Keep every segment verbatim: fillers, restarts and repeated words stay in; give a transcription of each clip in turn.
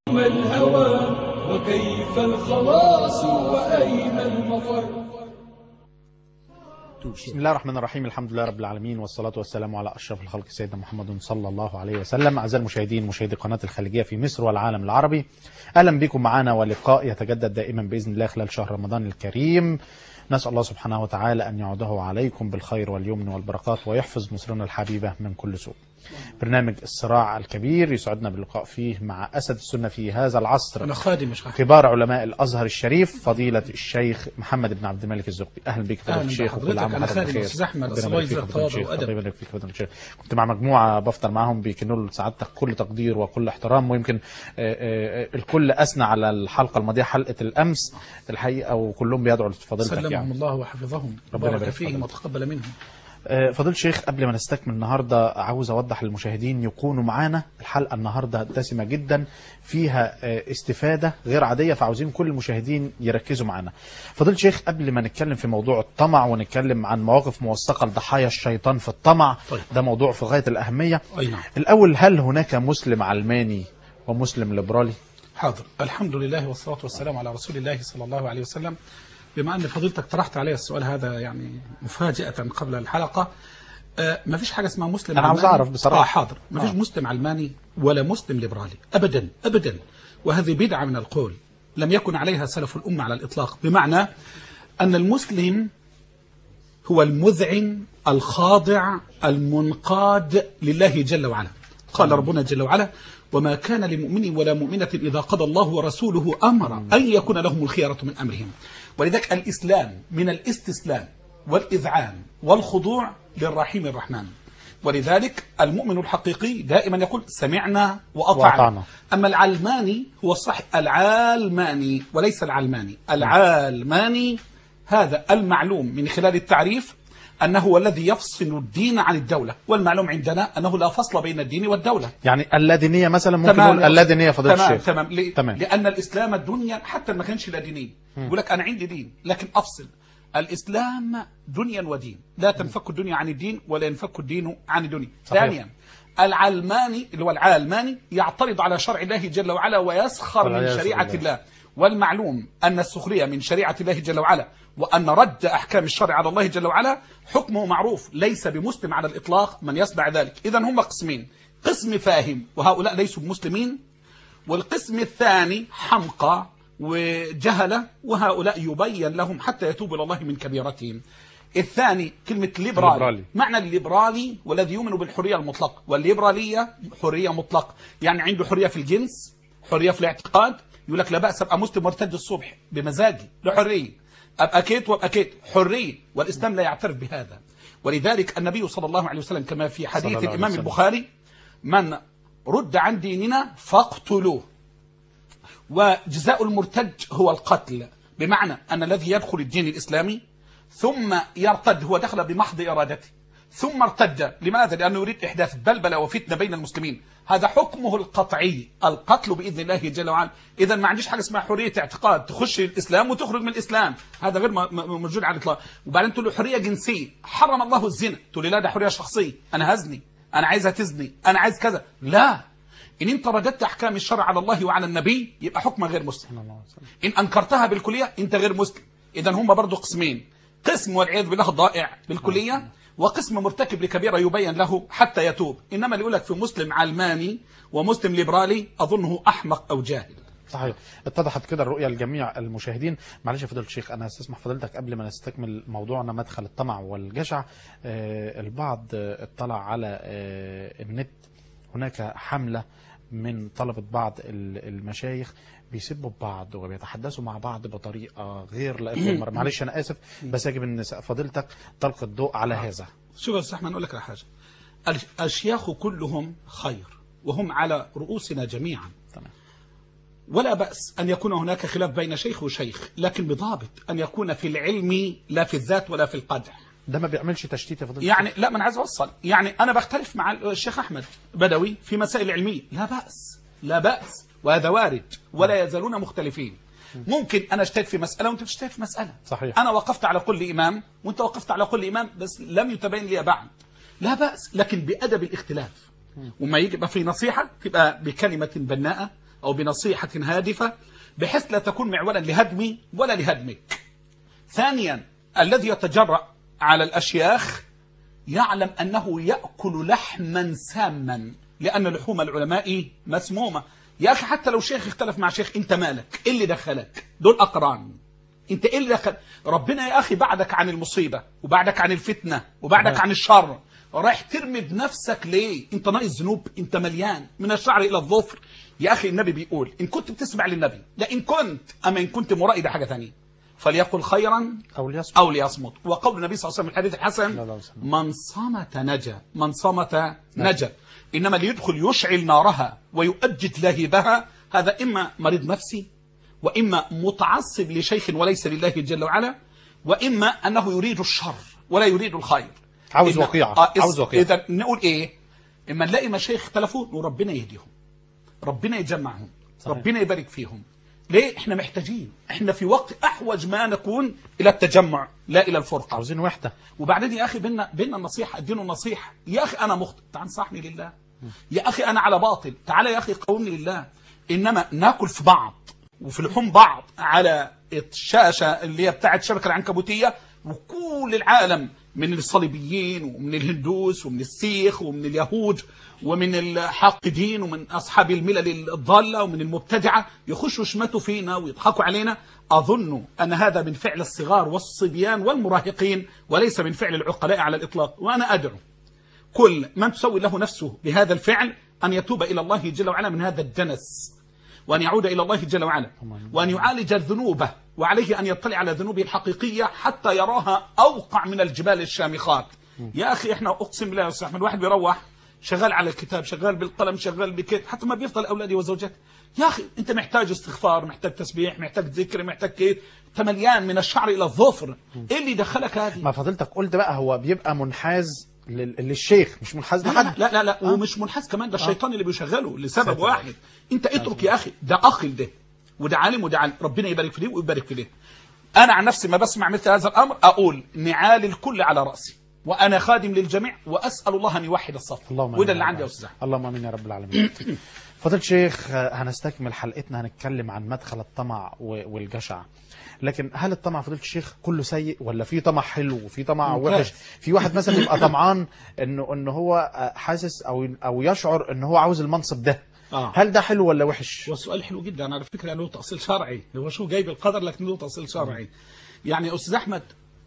ما الهوى وكيف الخلاص وأين المفر. بسم الله الرحمن الرحيم. الحمد لله رب العالمين، والصلاة والسلام على أشرف الخلق سيدنا محمد صلى الله عليه وسلم. أعزائي المشاهدين مشاهدي قناة الخليجية في مصر والعالم العربي، أهلا بكم معنا، ولقاء يتجدد دائما بإذن الله خلال شهر رمضان الكريم. نسأل الله سبحانه وتعالى أن يعوده عليكم بالخير واليمن والبركات، ويحفظ مصرنا الحبيبة من كل سوء. برنامج الصراع الكبير يسعدنا باللقاء فيه مع أسد السنة في هذا العصر، أنا خادم كبار علماء الأزهر الشريف، فضيلة الشيخ محمد بن عبد الملك الزغبي. أهلا بك فضيلة الشيخ. حضرتك أنا خادم أستاذ أحمد، الله يجزاك تواضع وأدب. كنت مع مجموعة بفطر معهم بيكنوا لسعادتك كل تقدير وكل احترام، ويمكن الكل أثنى على الحلقة الماضية حلقة الأمس الحقيقة، وكلهم بيدعوا لفضيلتك سلمهم يعني. الله وحفظهم، بارك فيهم وتقبل منهم. فضيلة الشيخ، قبل ما نستكمل النهاردة عاوز أوضح للمشاهدين يكونوا معانا. الحلقة النهاردة دسمة جدا، فيها استفادة غير عادية، فعاوزين كل المشاهدين يركزوا معانا. فضيلة الشيخ، قبل ما نتكلم في موضوع الطمع ونتكلم عن مواقف موثقة لضحايا الشيطان في الطمع، طيب. ده موضوع في غاية الأهمية. أي نعم. الأول، هل هناك مسلم علماني ومسلم ليبرالي؟ حاضر. الحمد لله والصلاة والسلام على رسول الله صلى الله عليه وسلم. بما أن فضيلتك طرحت علي السؤال هذا يعني مفاجأة قبل الحلقة، آه ما فيش حاجة اسمها مسلم أنا علماني. عاوز أعرف بصراحة. آه حاضر. ما فيش آه. مسلم علماني ولا مسلم ليبرالي أبدا أبدا، وهذه بدعة من القول لم يكن عليها سلف الأمة على الإطلاق. بمعنى أن المسلم هو المذعن الخاضع المنقاد لله جل وعلا. قال ربنا جل وعلا: وما كان لمؤمن ولا مؤمنة إذا قضى الله ورسوله أمرا أن يكون لهم الخيرة من أمرهم. ولذلك الإسلام من الاستسلام والإذعان والخضوع للرحيم الرحمن. ولذلك المؤمن الحقيقي دائما يقول سمعنا وأطعنا. أما العلماني هو الصح العالماني وليس العلماني. العالماني هذا المعلوم من خلال التعريف أنه هو الذي يفصل الدين عن الدولة، والمعلوم عندنا أنه لا فصل بين الدين والدولة. يعني اللادينية مثلا ممكن نقول اللادينية فضيلة الشيخ. تمام تمام. تمام. لأن الإسلام الدنيا حتى ما كانش لا ديني، يقول لك أنا عندي دين لكن أفصل. الإسلام دنيا ودين، لا تنفك الدنيا عن الدين ولا ينفك الدين عن الدنيا. ثانيا، العلماني اللي هو العالماني يعترض على شرع الله جل وعلا ويسخر من شريعة الله. والمعلوم أن السخرية من شريعة الله جل وعلا وأن رد أحكام الشرع على الله جل وعلا حكمه معروف، ليس بمسلم على الإطلاق من يصنع ذلك. إذن هم قسمين: قسم فاهم وهؤلاء ليسوا بمسلمين، والقسم الثاني حمقى وجهلة وهؤلاء يبين لهم حتى يتوبوا إلى الله من كبيرتهم. الثاني كلمة ليبرالي. ليبرالي. معنى الليبرالي والذي يؤمن بالحرية المطلقة، والليبرالية حرية مطلقة، يعني عنده حرية في الجنس، حرية في الاعتقاد. يقول لك لا بأس أبقى مسلم مرتد الصبح بمزاجي، له حرية. أبقى كيت وأبقى كيت، حرية، والإسلام لا يعترف بهذا. ولذلك النبي صلى الله عليه وسلم كما في حديث الإمام البخاري: من رد عن ديننا فاقتلوه، وجزاء المرتد هو القتل. بمعنى أن الذي يدخل الدين الإسلامي ثم يرتد هو دخل بمحض إرادته ثم ارتد. لماذا؟ لأنه يريد إحداث بلبلة وفتنة بين المسلمين. هذا حكمه القطعي القتل بإذن الله جل وعلا. إذا ما عنديش حاجة اسمها حرية اعتقاد تخش الإسلام وتخرج من الإسلام، هذا غير موجود على الإطلاق. وبعدين تقول له حرية جنسية، حرم الله الزنا، تقول لي لا ده حرية شخصية، أنا هزني، أنا عايزها تزني، أنا عايز كذا. لا، إن أنت رددت أحكام الشرع على الله وعلى النبي يبقى حكمها غير مسلم. إن أنكرتها بالكلية أنت غير مسلم. إذا هم برضو قسمين: قسم والعياذ بالله ضائع بالكلية، وقسم مرتكب لكبيرة يبين له حتى يتوب. إنما اللي يقول لك في مسلم علماني ومسلم ليبرالي أظنه أحمق أو جاهل. صحيح. اتضحت كده الرؤية لجميع المشاهدين. معلش يا فضيلة الشيخ، أنا استسمح فضيلتك قبل ما نستكمل موضوعنا مدخل الطمع والجشع. آه البعض اطلع على آه النت، هناك حملة من طلبة بعض المشايخ بيسبوا بعض وبيتحدثوا مع بعض بطريقة غير لائقة. معلش أنا آسف، بس يجب أن فضيلتك تلقي الضوء على هذا. شوف يا أستاذ أحمد، أقول لك على حاجة. الأشياخ كلهم خير وهم على رؤوسنا جميعا. تمام. ولا بأس أن يكون هناك خلاف بين شيخ وشيخ، لكن بضابط أن يكون في العلم لا في الذات ولا في القدح. ده ما بيعملش تشتيت يا فضيلة يعني لا، ما انا عايز اوصل. يعني انا بختلف مع الشيخ احمد بدوي في مسائل علميه، لا باس لا باس، وهذا وارد، ولا يزالون مختلفين. ممكن انا اجتهد في مساله وانت تجتهد في مساله. صحيح. انا وقفت على كل امام وانت وقفت على كل امام، بس لم يتبين لي بعد، لا باس، لكن بادب الاختلاف. وما يجي يبقى في نصيحه تبقى بكلمه بناءه أو بنصيحة هادفة بحيث لا تكون معولا لهدمي ولا لهدمك. ثانيا الذي يتجرأ على الأشياخ يعلم أنه يأكل لحما ساما، لأن لحوم العلماء مسمومة. يا أخي حتى لو شيخ اختلف مع شيخ، أنت مالك؟ إيه اللي دخلك؟ دول أقران، أنت إيه اللي دخل؟ ربنا يا أخي بعدك عن المصيبة وبعدك عن الفتنة وبعدك عن الشر، رايح ترمي بنفسك ليه؟ أنت ناقص ذنوب، أنت مليان من الشعر إلى الظفر. يا أخي النبي بيقول إن كنت بتسمع للنبي، لا إن كنت، أما إن كنت مرائي ده حاجة ثانية، فليقل خيرا أو ليصمت. أو ليصمت. وقول النبي صلى الله عليه وسلم الحديث الحسن من صمت نجا، من صمت نجا. إنما اللي يدخل يشعل نارها ويؤجج لهيبها هذا إما مريض نفسي، وإما متعصب لشيخ وليس لله جل وعلا، وإما أنه يريد الشر ولا يريد الخير، عاوز وقيعة. آه عاوز وقيعة. إذا نقول إيه؟ إما نلاقي مشايخ اختلفوا وربنا يهديهم، ربنا يجمعهم، صحيح. ربنا يبارك فيهم. ليه؟ احنا محتاجين، احنا في وقت احوج ما نكون الى التجمع لا الى الفرقه. عاوزين وحده. وبعدين يا اخي بينا بينا النصيحه، ادينه النصيحه. يا اخي انا مخطئ، تعال انصحني لله. يا اخي انا على باطل، تعال يا اخي قومني لله. انما ناكل في بعض وفي لحوم بعض على الشاشه اللي هي بتاعت الشبكه العنكبوتيه، وكل العالم من الصليبيين ومن الهندوس ومن السيخ ومن اليهود ومن الحاقدين ومن أصحاب الملل الضالة ومن المبتدعة يخشوا يشمتوا فينا ويضحكوا علينا. أظن أن هذا من فعل الصغار والصبيان والمراهقين وليس من فعل العقلاء على الإطلاق. وأنا أدعو كل من تسوي له نفسه بهذا الفعل أن يتوب إلى الله جل وعلا من هذا الدنس، وأن يعود إلى الله جل وعلا، وأن يعالج ذنوبه، وعليه أن يطلع على ذنوبه الحقيقية حتى يراها أوقع من الجبال الشامخات. يا أخي إحنا أقسم بالله يا أستاذ أحمد، الواحد بيروح شغال على الكتاب، شغال بالقلم، شغال بكيت، حتى ما بيفضل أولادي وزوجته. يا أخي أنت محتاج استغفار، محتاج تسبيح، محتاج ذكر، محتاج كيت، أنت مليان من الشعر إلى الظفر. إيه اللي دخلك هذه؟ ما فضلتك قلت بقى هو بيبقى منحاز لل... للشيخ، مش منحاز لحد. لا لا لا آه. ومش منحاز كمان، ده الشيطان آه. اللي بيشغله لسبب واحد. انت اترك يا اخي، ده اخ ده وده عالم وده عالم، ربنا يبارك في ده ويبارك في ده. انا عن نفسي ما بسمع مثل هذا الامر اقول نعال الكل على راسي، وانا خادم للجميع، واسال الله ان يوحد الصف. وده اللي عندي يا استاذ. اللهم امين يا رب العالمين. فضيلة الشيخ هنستكمل حلقتنا، هنتكلم عن مدخل الطمع والجشع. لكن هل الطمع فضيلة الشيخ كله سيء، ولا في طمع حلو وفي طمع وحش؟ في واحد مثلا يبقى طمعان انه انه هو حاسس او او يشعر انه هو عاوز المنصب ده، آه. هل ده حلو ولا وحش؟ هو سؤال حلو جدا على فكره، له تأصيل شرعي. هو شو جايب القدر لكن له تأصيل شرعي. يعني استاذ احمد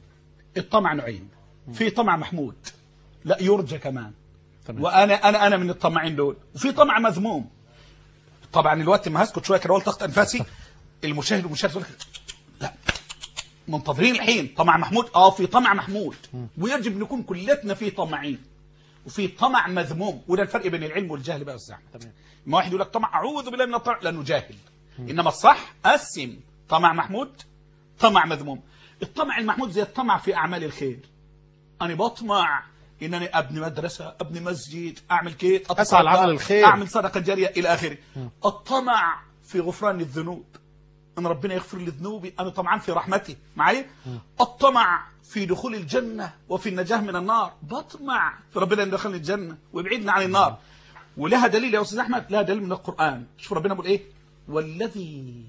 الطمع نوعين، في طمع محمود لا يرجى كمان، تمام. وانا انا انا من الطمعين دول. وفي طمع مذموم. طبعا الوقت ما هسكت شويه كده اقول تخت انفاسي، المشاهد والمشاهد يقول لا منتظرين الحين طمع محمود. اه في طمع محمود، ويجب نكون كلتنا في طمعين، وفي طمع مذموم. وده الفرق بين العلم والجهل بقى يا استاذ احمد. ما واحد يقول لك طمع اعوذ بالله من الطمع لانه جاهل، انما الصح قسم طمع محمود طمع مذموم. الطمع المحمود زي الطمع في اعمال الخير، انا بطمع انني ابني مدرسه، ابني مسجد، اعمل كيت، اسعى لعمل الخير، اعمل صدقه جاريه الى اخره. الطمع في غفران الذنوب، ان ربنا يغفر لي ذنوبي، انا طمعان في رحمته معي. الطمع في دخول الجنه وفي النجاه من النار، بطمع في ربنا ان يدخلني الجنه ويبعدنا عن النار. ولها دليل يا استاذ احمد، لها دليل من القران. شوف ربنا بيقول ايه: والذي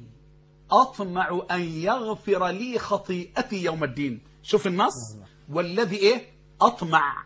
اطمع ان يغفر لي خطيئتي يوم الدين. شوف النص، والذي ايه؟ اطمع،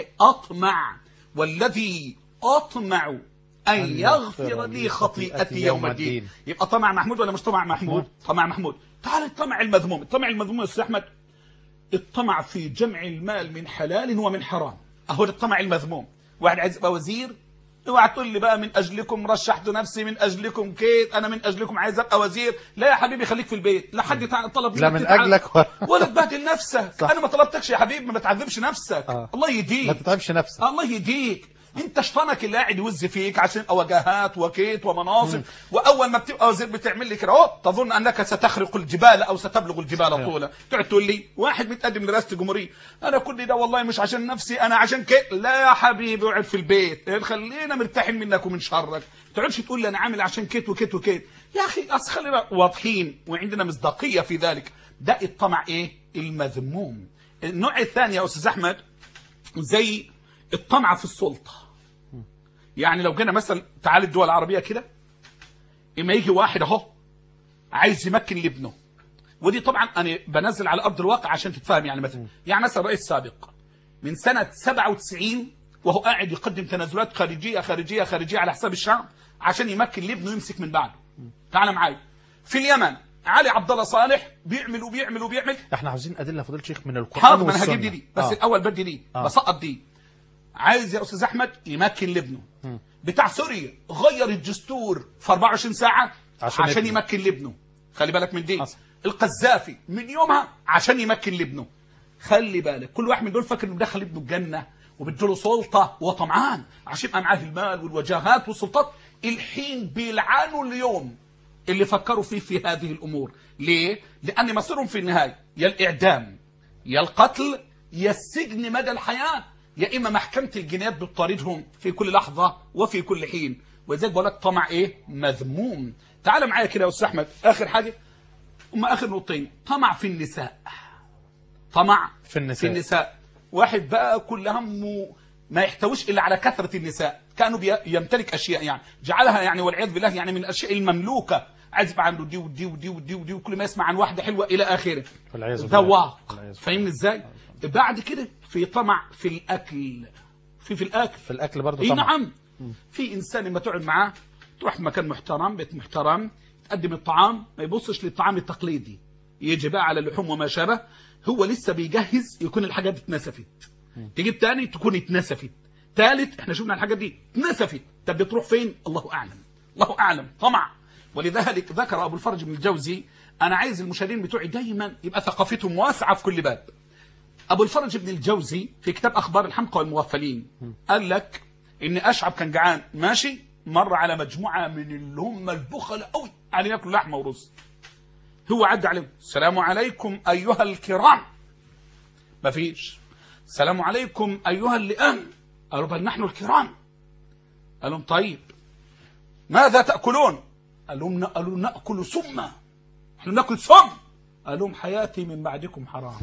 اطمع والذي اطمع ان يغفر لي خطيئتي يوم الدين. يبقى طمع محمود ولا مش طمع محمود؟ طمع محمود. تعال الطمع المذموم. الطمع المذموم يا استاذ احمد الطمع في جمع المال من حلال ومن حرام، اهو ده الطمع المذموم. واحد عايز يبقى وزير، اوعى تقول لي بقى من اجلكم رشحت نفسي، من اجلكم كيت، انا من اجلكم عايز ابقى وزير. لا يا حبيبي خليك في البيت، لا حد طلب منك لا من اجلك و... ولا تبهدل نفسك. صح. انا ما طلبتكش يا حبيبي، ما تعذبش نفسك. آه. الله يهديك، ما تتعبش نفسك. الله يهديك. انت شطانك اللي قاعد يوز فيك عشان وجاهات وكيت ومناصب، واول ما بتبقى وزير بتعمل لي كده اهو، تظن انك ستخرق الجبال او ستبلغ الجبال طولا. تقعد تقول لي واحد متقدم لرئاسه الجمهوريه، انا كل ده والله مش عشان نفسي، انا عشان كيت. لا يا حبيبي اقعد في البيت، خلينا مرتاحين منك ومن شرك. ما تقعدش تقول لي انا عامل عشان كيت وكيت وكيت. يا اخي اصل خلينا واضحين وعندنا مصداقيه في ذلك. ده الطمع ايه؟ المذموم. النوع الثاني يا استاذ احمد زي الطمع في السلطه. يعني لو جينا مثلا تعال الدول العربيه كده، اما يجي واحد اهو عايز يمكن لابنه، ودي طبعا انا بنزل على ارض الواقع عشان تتفهم. يعني مثلا يعني مثلا الرئيس السابق من سنه سبعة وتسعين وهو قاعد يقدم تنازلات خارجيه خارجيه خارجيه على حساب الشعب عشان يمكن لابنه يمسك من بعده. تعال معايا في اليمن علي عبد الله صالح بيعمل وبيعمل وبيعمل. احنا عاوزين ادله فضيله الشيخ من القران حاضر، ما انا والسنه. هجيب دي, دي. بس آه. الاول بدي دي آه. بسقط دي. عايز يا استاذ احمد يمكن لابنه. بتاع سوريا غير الدستور في أربعة وعشرين ساعه عشان, عشان يبني. يمكن لابنه. خلي بالك من دي. حصل. القذافي من يومها عشان يمكن لابنه. خلي بالك كل واحد من دول فاكر انه دخل ابنه الجنه وبده له سلطه وطمعان عشان يبقى معاه المال والوجاهات والسلطات. الحين بيلعنوا اليوم اللي فكروا فيه في هذه الامور. ليه؟ لان مصيرهم في النهايه يا الاعدام يا القتل يا السجن مدى الحياه، يا اما محكمه الجنايات بتطاردهم في كل لحظه وفي كل حين. ولذلك بقول لك طمع ايه؟ مذموم. تعال معايا كده يا استاذ احمد، اخر حاجه هم اخر نقطتين. طمع في النساء. طمع في النساء. في النساء. واحد بقى كل همه ما يحتويش الا على كثره النساء، كانوا يمتلك اشياء يعني جعلها يعني والعياذ بالله يعني من الاشياء المملوكه. عايز يبقى عنده دي ودي ودي ودي ودي وكل ما يسمع عن واحده حلوه الى اخره. ذواق. فاهمني ازاي؟ بعد كده في طمع في الاكل. في في الاكل. في الاكل برضه اي طمع. نعم. في انسان لما تقعد معاه تروح في مكان محترم بيت محترم تقدم الطعام ما يبصش للطعام التقليدي، يجي بقى على اللحوم وما شابه. هو لسه بيجهز يكون الحاجات اتنسفت. تجيب تاني تكون اتنسفت. ثالث احنا شفنا الحاجات دي اتنسفت. طب بتروح فين؟ الله اعلم. الله اعلم. طمع. ولذلك ذكر ابو الفرج بن الجوزي، انا عايز المشاهدين بتوعي دايما يبقى ثقافتهم واسعه في كل باب. ابو الفرج بن الجوزي في كتاب اخبار الحمقى والمغفلين قال لك ان اشعب كان جعان ماشي مر على مجموعه من اللي هم البخل قوي على ياكلوا لحمه ورز. هو عدى عليهم السلام عليكم ايها الكرام. ما فيش. السلام عليكم ايها اللئام. قالوا بل نحن الكرام. قال لهم طيب ماذا تاكلون؟ قال لهم قالوا ناكل سما. احنا ناكل سم. قال لهم حياتي من بعدكم حرام.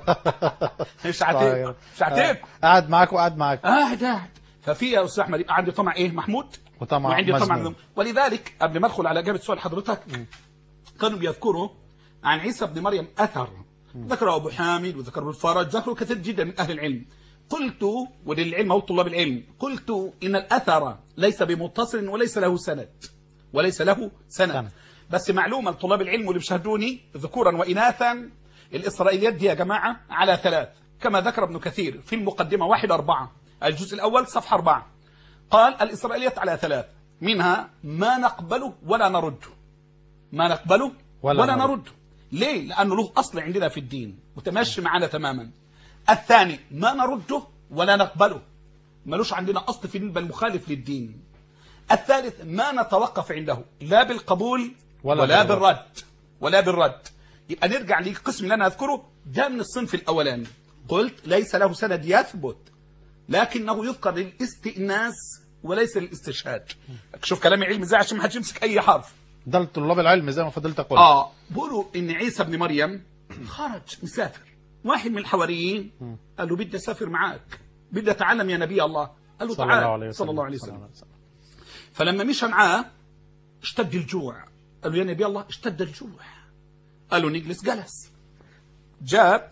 مش هعتقكم مش هعتقكم. قاعد معاك وقاعد معاك. قاعد قاعد. ففي يا استاذ احمد يبقى عندي طمع ايه محمود وطمع وعندي طمع مذموم. ولذلك قبل ما ادخل على اجابه سؤال حضرتك كانوا بيذكروا عن عيسى ابن مريم اثر ذكره ابو حامد وذكر ابو الفرج ذكروا كثير جدا من اهل العلم. قلت وللعلم او طلاب العلم قلت ان الاثر ليس بمتصل وليس له سند وليس له سند, سند. بس معلومه لطلاب العلم واللي بيشاهدوني ذكورا واناثا، الاسرائيليات دي يا جماعه على ثلاث كما ذكر ابن كثير في المقدمه واحد أربعة الجزء الاول صفحه أربعة. قال الاسرائيليات على ثلاث منها ما نقبله ولا نرده. ما نقبله ولا, ولا نرده. ليه؟ لانه له اصل عندنا في الدين متماشي معنا تماما. الثاني ما نرده ولا نقبله ملوش عندنا اصل في الدين بل مخالف للدين. الثالث ما نتوقف عنده لا بالقبول ولا, ولا بالرد ولا بالرد. يبقى نرجع للقسم اللي انا اذكره ده من الصنف الاولاني. قلت ليس له سند يثبت لكنه يذكر للاستئناس وليس للاستشهاد. شوف كلامي علمي ازاي عشان ما حدش يمسك اي حرف. ده لطلاب العلم زي ما فضلتك قلت. اه بيقولوا ان عيسى ابن مريم خرج مسافر. واحد من الحواريين قال له بدي اسافر معاك بدي اتعلم يا نبي الله. قال له تعال صلى الله عليه وسلم. فلما مشى معاه اشتد الجوع. قال له يا نبي الله اشتد الجوع. قال له نجلس جلس. جاب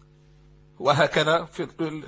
وهكذا في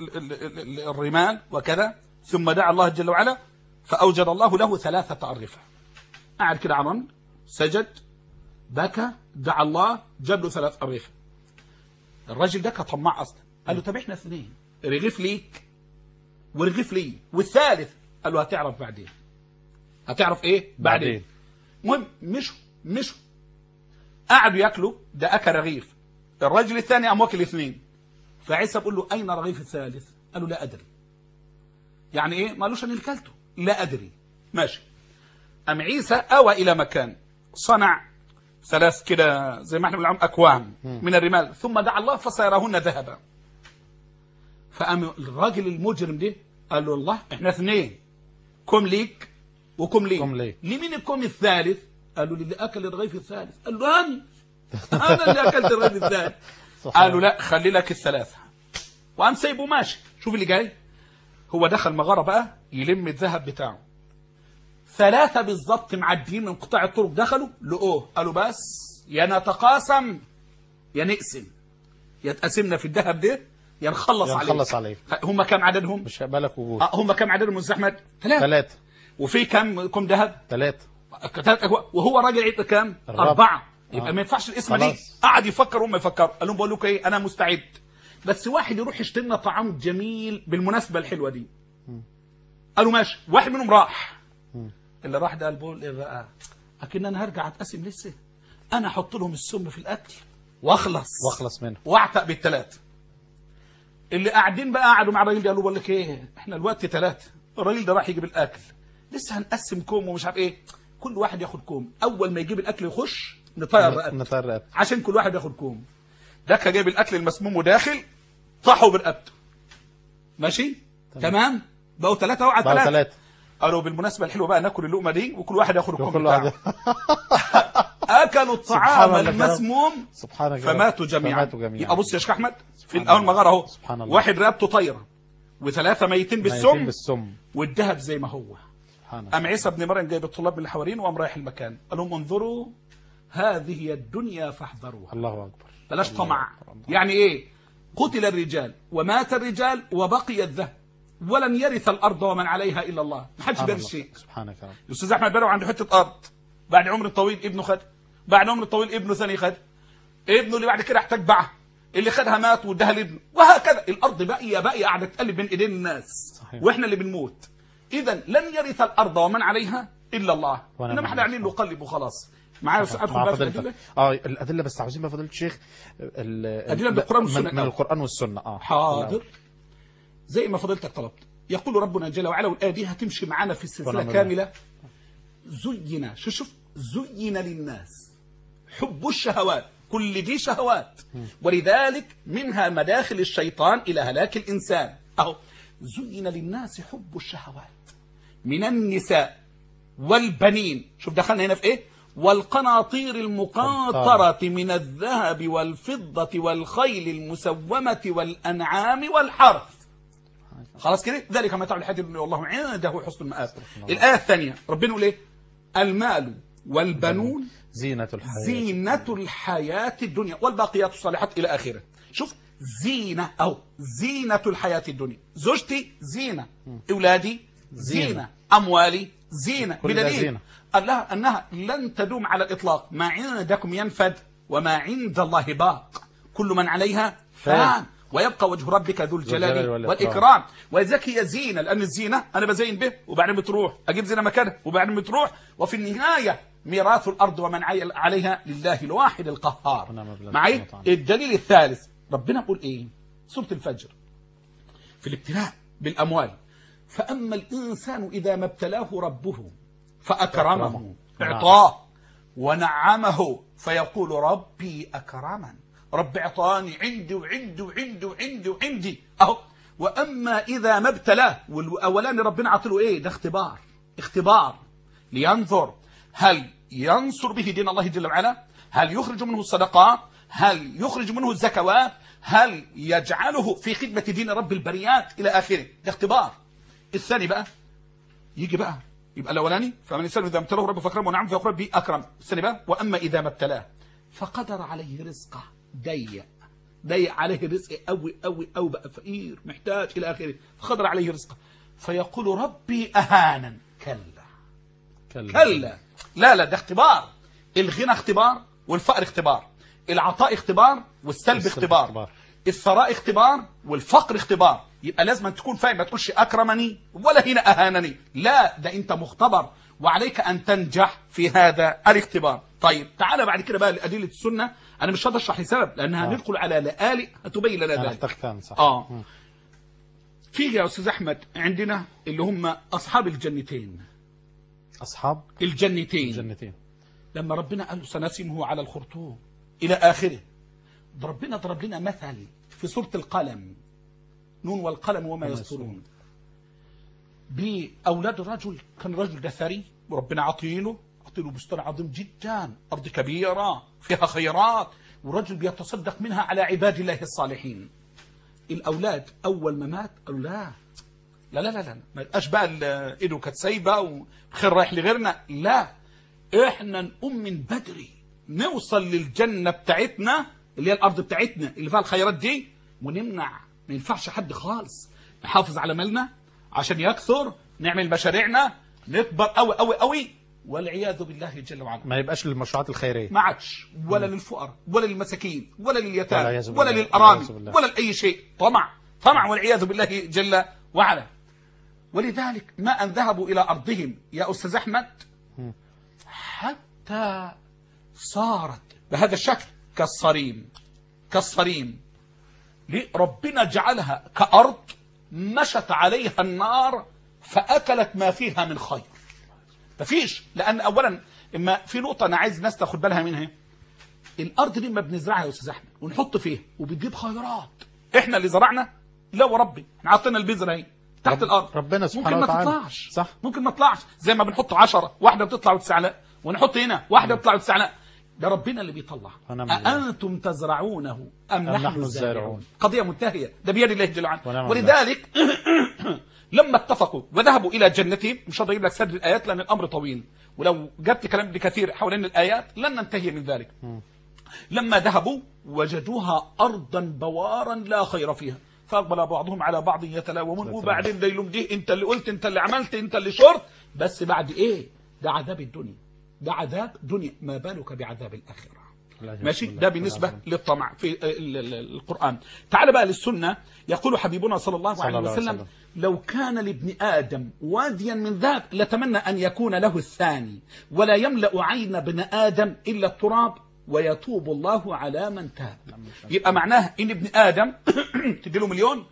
الرمال وكذا ثم دعا الله جل وعلا فأوجد الله له ثلاثة أرغفة. قعد كده على الرمل سجد بكى دعا الله جاب له ثلاث أرغفة. الراجل ده كان طماع أصلا. قال له طب احنا اثنين رغيف ليك ورغيف لي والثالث قال له هتعرف بعدين. هتعرف ايه بعدين. المهم مشوا مشوا قعدوا ياكلوا. ده اكل رغيف. الراجل الثاني قام واكل اثنين. فعيسى بيقول له اين رغيف الثالث؟ قال له لا ادري. يعني ايه؟ ما قالوش انا اللي كلته لا ادري. ماشي. ام عيسى اوى الى مكان صنع ثلاث كده زي ما احنا بنقول اكوام من الرمال ثم دعا الله فصيرهن ذهبا. فقام الراجل المجرم ده قال له الله احنا اثنين كم ليك وكم ليك. كم ليك. لمين الكم الثالث؟ قال له اللي اكل الرغيف الثالث. قال له انا انا اللي اكلت الرغيف الثالث. قال له لا خلي لك الثلاثه. وقام سايبه ماشي. شوف اللي جاي. هو دخل مغاره بقى يلم الذهب بتاعه ثلاثة بالضبط معديين من قطاع الطرق دخلوا لقوه، قالوا بس يا نتقاسم يا نقسم، يا تقسمنا في الذهب ده يا نخلص عليه. نخلص عليه. هم كم عددهم؟ مش هقبلك وجود. آه هم كم عددهم يا استاذ احمد؟ ثلاثة. ثلاثة. وفي كم كم ذهب؟ ثلاثة. وهو راجع يبقى كام؟ أربعة. يبقى آه. ما ينفعش الاسم دي. خلاص. قعد يفكر وهم يفكروا، قال لهم بقول لكم ايه، انا مستعد، بس واحد يروح يشتري لنا طعام جميل بالمناسبة الحلوة دي. قالوا ماشي، واحد منهم راح. اللي راح ده قال بقول ايه بقى، اكن انا هرجع اتقسم لسه، انا احط لهم السم في الاكل واخلص واخلص منه واعتق بالثلاثه. اللي قاعدين بقى قعدوا مع الراجل ده قالوا بقول لك ايه، احنا الوقت ثلاثه، الراجل ده راح يجيب الاكل لسه هنقسم كوم ومش عارف ايه، كل واحد ياخد كوم، اول ما يجيب الاكل يخش نطير رقبته، نطير رقبته عشان كل واحد ياخد كوم. ده كان جايب الاكل المسموم وداخل طاحوا برقبته. ماشي تمام, تمام. بقوا ثلاثه وقعد بقوا ثلاثه. ثلاثه. قالوا بالمناسبة الحلوة بقى ناكل اللقمة دي وكل واحد ياخد الكوم كل بتاعه. واحد أكلوا الطعام المسموم سبحان الله فماتوا جميعا. فماتوا جميعا. يبقى بص يا شيخ أحمد في الأول مغارة أهو، سبحان الله. واحد رقبته طايرة وثلاثة ميتين بالسم, ميتين بالسم. والذهب زي ما هو. سبحان الله. أم عيسى بن مريم جايب الطلاب من اللي حوالين وقام رايح المكان، قال لهم انظروا هذه هي الدنيا فاحذروها. الله أكبر. بلاش طمع. يعني إيه؟ قتل الرجال ومات الرجال وبقي الذهب ولن يرث الارض ومن عليها الا الله، ما حدش بيرث شيء. سبحانك يا رب. الاستاذ احمد بلو عنده حته ارض، بعد عمر طويل ابنه خد، بعد عمر طويل ابنه ثاني خد، ابنه اللي بعد كده احتاج باعها، اللي خدها مات واداها لابنه، وهكذا الارض باقيه باقيه قاعده تقلب بين ايدين الناس. صحيح. واحنا اللي بنموت. اذا لن يرث الارض ومن عليها الا الله، انما احنا قاعدين نقلب وخلاص. معايا ادخل بقى في الادله. اه الادله بس عاوزين بقى فضيله الشيخ الادله من القران والسنه. من القران والسنه. اه حاضر. زي ما فضلتك طلبت. يقول ربنا جل وعلا، والآية دي هتمشي معانا في السلسلة كاملة. زين، شو شوف زين للناس حب الشهوات، كل دي شهوات، ولذلك منها مداخل الشيطان إلى هلاك الإنسان. أهو زين للناس حب الشهوات من النساء والبنين، شوف دخلنا هنا في إيه، والقناطير المقنطرة من الذهب والفضة والخيل المسومة والأنعام والحرث. خلاص كده، ذلك متاع الحياة الدنيا والله عنده حسن المآب. الآية الثانية ربنا يقول ايه؟ المال والبنون زينة الحياة زينة الحياة الدنيا والباقيات الصالحات إلى آخره. شوف زينة أو زينة الحياة الدنيا، زوجتي زينة، أولادي زينة, زينة. أموالي زينة، بدليل قال لها أنها لن تدوم على الإطلاق، ما عندكم ينفد وما عند الله باق، كل من عليها فان ويبقى وجه ربك ذو الجلال والإكرام. ولذلك هي زينة، لأن الزينة أنا بزين به وبعدين بتروح، أجيب زينة مكانها وبعدين بتروح، وفي النهاية ميراث الأرض ومن عليها لله الواحد القهار. معي الدليل الثالث ربنا يقول إيه؟ سورة الفجر في الابتلاء بالأموال، فأما الإنسان إذا ما ابتلاه ربه فأكرمه اعطاه ونعمه فيقول ربي أكرمن، رب اعطاني عندي وعندي وعندي وعندي وعندي اهو. واما اذا ما ابتلاه، والاولاني ربنا عطله ايه؟ ده اختبار، اختبار لينظر هل ينصر به دين الله جل وعلا، هل يخرج منه الصدقات، هل يخرج منه الزكوات، هل يجعله في خدمة دين رب البريات الى اخره. ده اختبار. الثاني بقى يجي بقى يبقى الاولاني فمن الانسان اذا ابتلاه ربه فاكرمه ونعم فيقول ربي اكرم. الثاني بقى واما اذا ما ابتلاه فقدر عليه رزقه، ضيق ضيق عليه الرزق قوي قوي قوي، بقى فقير محتاج الى اخره، فقدر عليه رزقه فيقول ربي اهانا. كلا كلا, كلا. لا لا ده اختبار. الغنى اختبار والفقر اختبار، العطاء اختبار والسلب اختبار, اختبار. الثراء اختبار والفقر اختبار. يبقى لازم تكون فاهم، ما تقولش اكرمني ولا هنا اهانني، لا ده انت مختبر وعليك ان تنجح في هذا الاختبار. طيب تعالى بعد كده بقى لأدلة السنة. أنا مش هشرح لسبب لأنها آه. ندخل على لآلئ هتبين لنا ذلك. آه. في يا أستاذ أحمد عندنا اللي هم أصحاب الجنتين. أصحاب الجنتين. الجنتين. لما ربنا قال سنسمه على الخرطوم إلى آخره، ربنا ضرب لنا مثل في سورة القلم، نون والقلم وما يسطرون، بأولاد رجل كان رجل ده ثري وربنا عطينه له بستان عظيم جدا، أرض كبيرة فيها خيرات، ورجل بيتصدق منها على عباد الله الصالحين. الأولاد أول ما مات قالوا لا لا لا لا لا ما يبقاش بقى ايده كانت سايبه وخير رايح لغيرنا. لا، احنا نقوم من بدري نوصل للجنه بتاعتنا اللي هي الارض بتاعتنا اللي فيها الخيرات دي، ونمنع. ما ينفعش حد خالص. نحافظ على مالنا عشان يكثر، نعمل مشاريعنا نكبر قوي قوي قوي، والعياذ بالله جل وعلا. ما يبقاش للمشروعات الخيريه، ما عادش ولا للفقراء ولا للمساكين ولا لليتامى والعياذ ولا بالله. للارامل والعياذ بالله. ولا لاي شيء. طمع طمع والعياذ بالله جل وعلا. ولذلك ما ان ذهبوا الى ارضهم يا استاذ احمد حتى صارت بهذا الشكل كالصريم كالصريم. ليه؟ ربنا جعلها كأرض مشت عليها النار فأكلت ما فيها من خير. مفيش. لأن أولا إما في نقطة أنا عايز الناس تاخد بالها منها، الأرض دي ما بنزرعها يا أستاذ أحمد ونحط فيها وبتجيب خيرات. إحنا اللي زرعنا؟ لا وربي، إحنا عطينا البذرة اهي تحت رب الأرض. ربنا سبحانه ممكن وتعالى. ما تطلعش، صح. ممكن ما تطلعش، زي ما بنحط عشرة واحدة بتطلع وتسعة لا، ونحط هنا واحدة بتطلع وتسعة لا. ده ربنا اللي بيطلع. أأنتم تزرعونه أم نحن الزارعون؟ قضية منتهية، ده بيد الله جل وعلا. ولذلك لما اتفقوا وذهبوا إلى جنتهم، مش هضيب لك سرد الآيات لأن الأمر طويل، ولو جبت كلام ابن كثير حوالين الآيات لن ننتهي من ذلك. لما ذهبوا وجدوها أرضا بوارا لا خير فيها، فأقبل بعضهم على بعض يتلاومون، وبعدين ده يلوم دي، أنت اللي قلت، أنت اللي عملت، أنت اللي شرط. بس بعد إيه؟ ده عذاب الدنيا، ده عذاب دنيا، ما بالك بعذاب الآخرة. ماشي. ده بالنسبة للطمع في القرآن. تعال بقى للسنة. يقول حبيبنا صلى الله عليه وسلم لو كان لابن آدم واديا من ذهب لتمنى أن يكون له الثاني، ولا يملأ عين ابن آدم إلا التراب ويتوب الله على من تاب. يبقى معناه إن ابن آدم تديله مليون،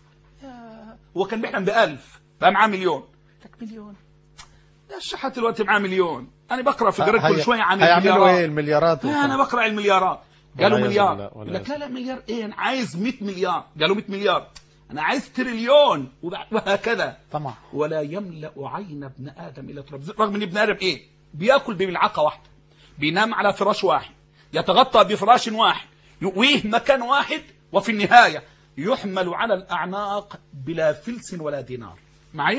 هو كان بيحلم بألف بقى معاه مليون. مليون ده الشحات دلوقتي معاه مليون. أنا بقرأ في جريد كل شوية عن المليارات. هيعملوا إيه المليارات؟ أنا بقرأ المليارات. قالوا مليار، يقول لك لا لا مليار إيه، أنا عايز مئة مليار. قالوا مئة مليار، أنا عايز تريليون، وهكذا. طمع. ولا يملأ عين ابن آدم إلا تراب. رغم إن ابن آدم إيه؟ بياكل بملعقة واحدة، بينام على فراش واحد، يتغطى بفراش واحد، يؤويه مكان واحد، وفي النهاية يحمل على الأعناق بلا فلس ولا دينار. معي؟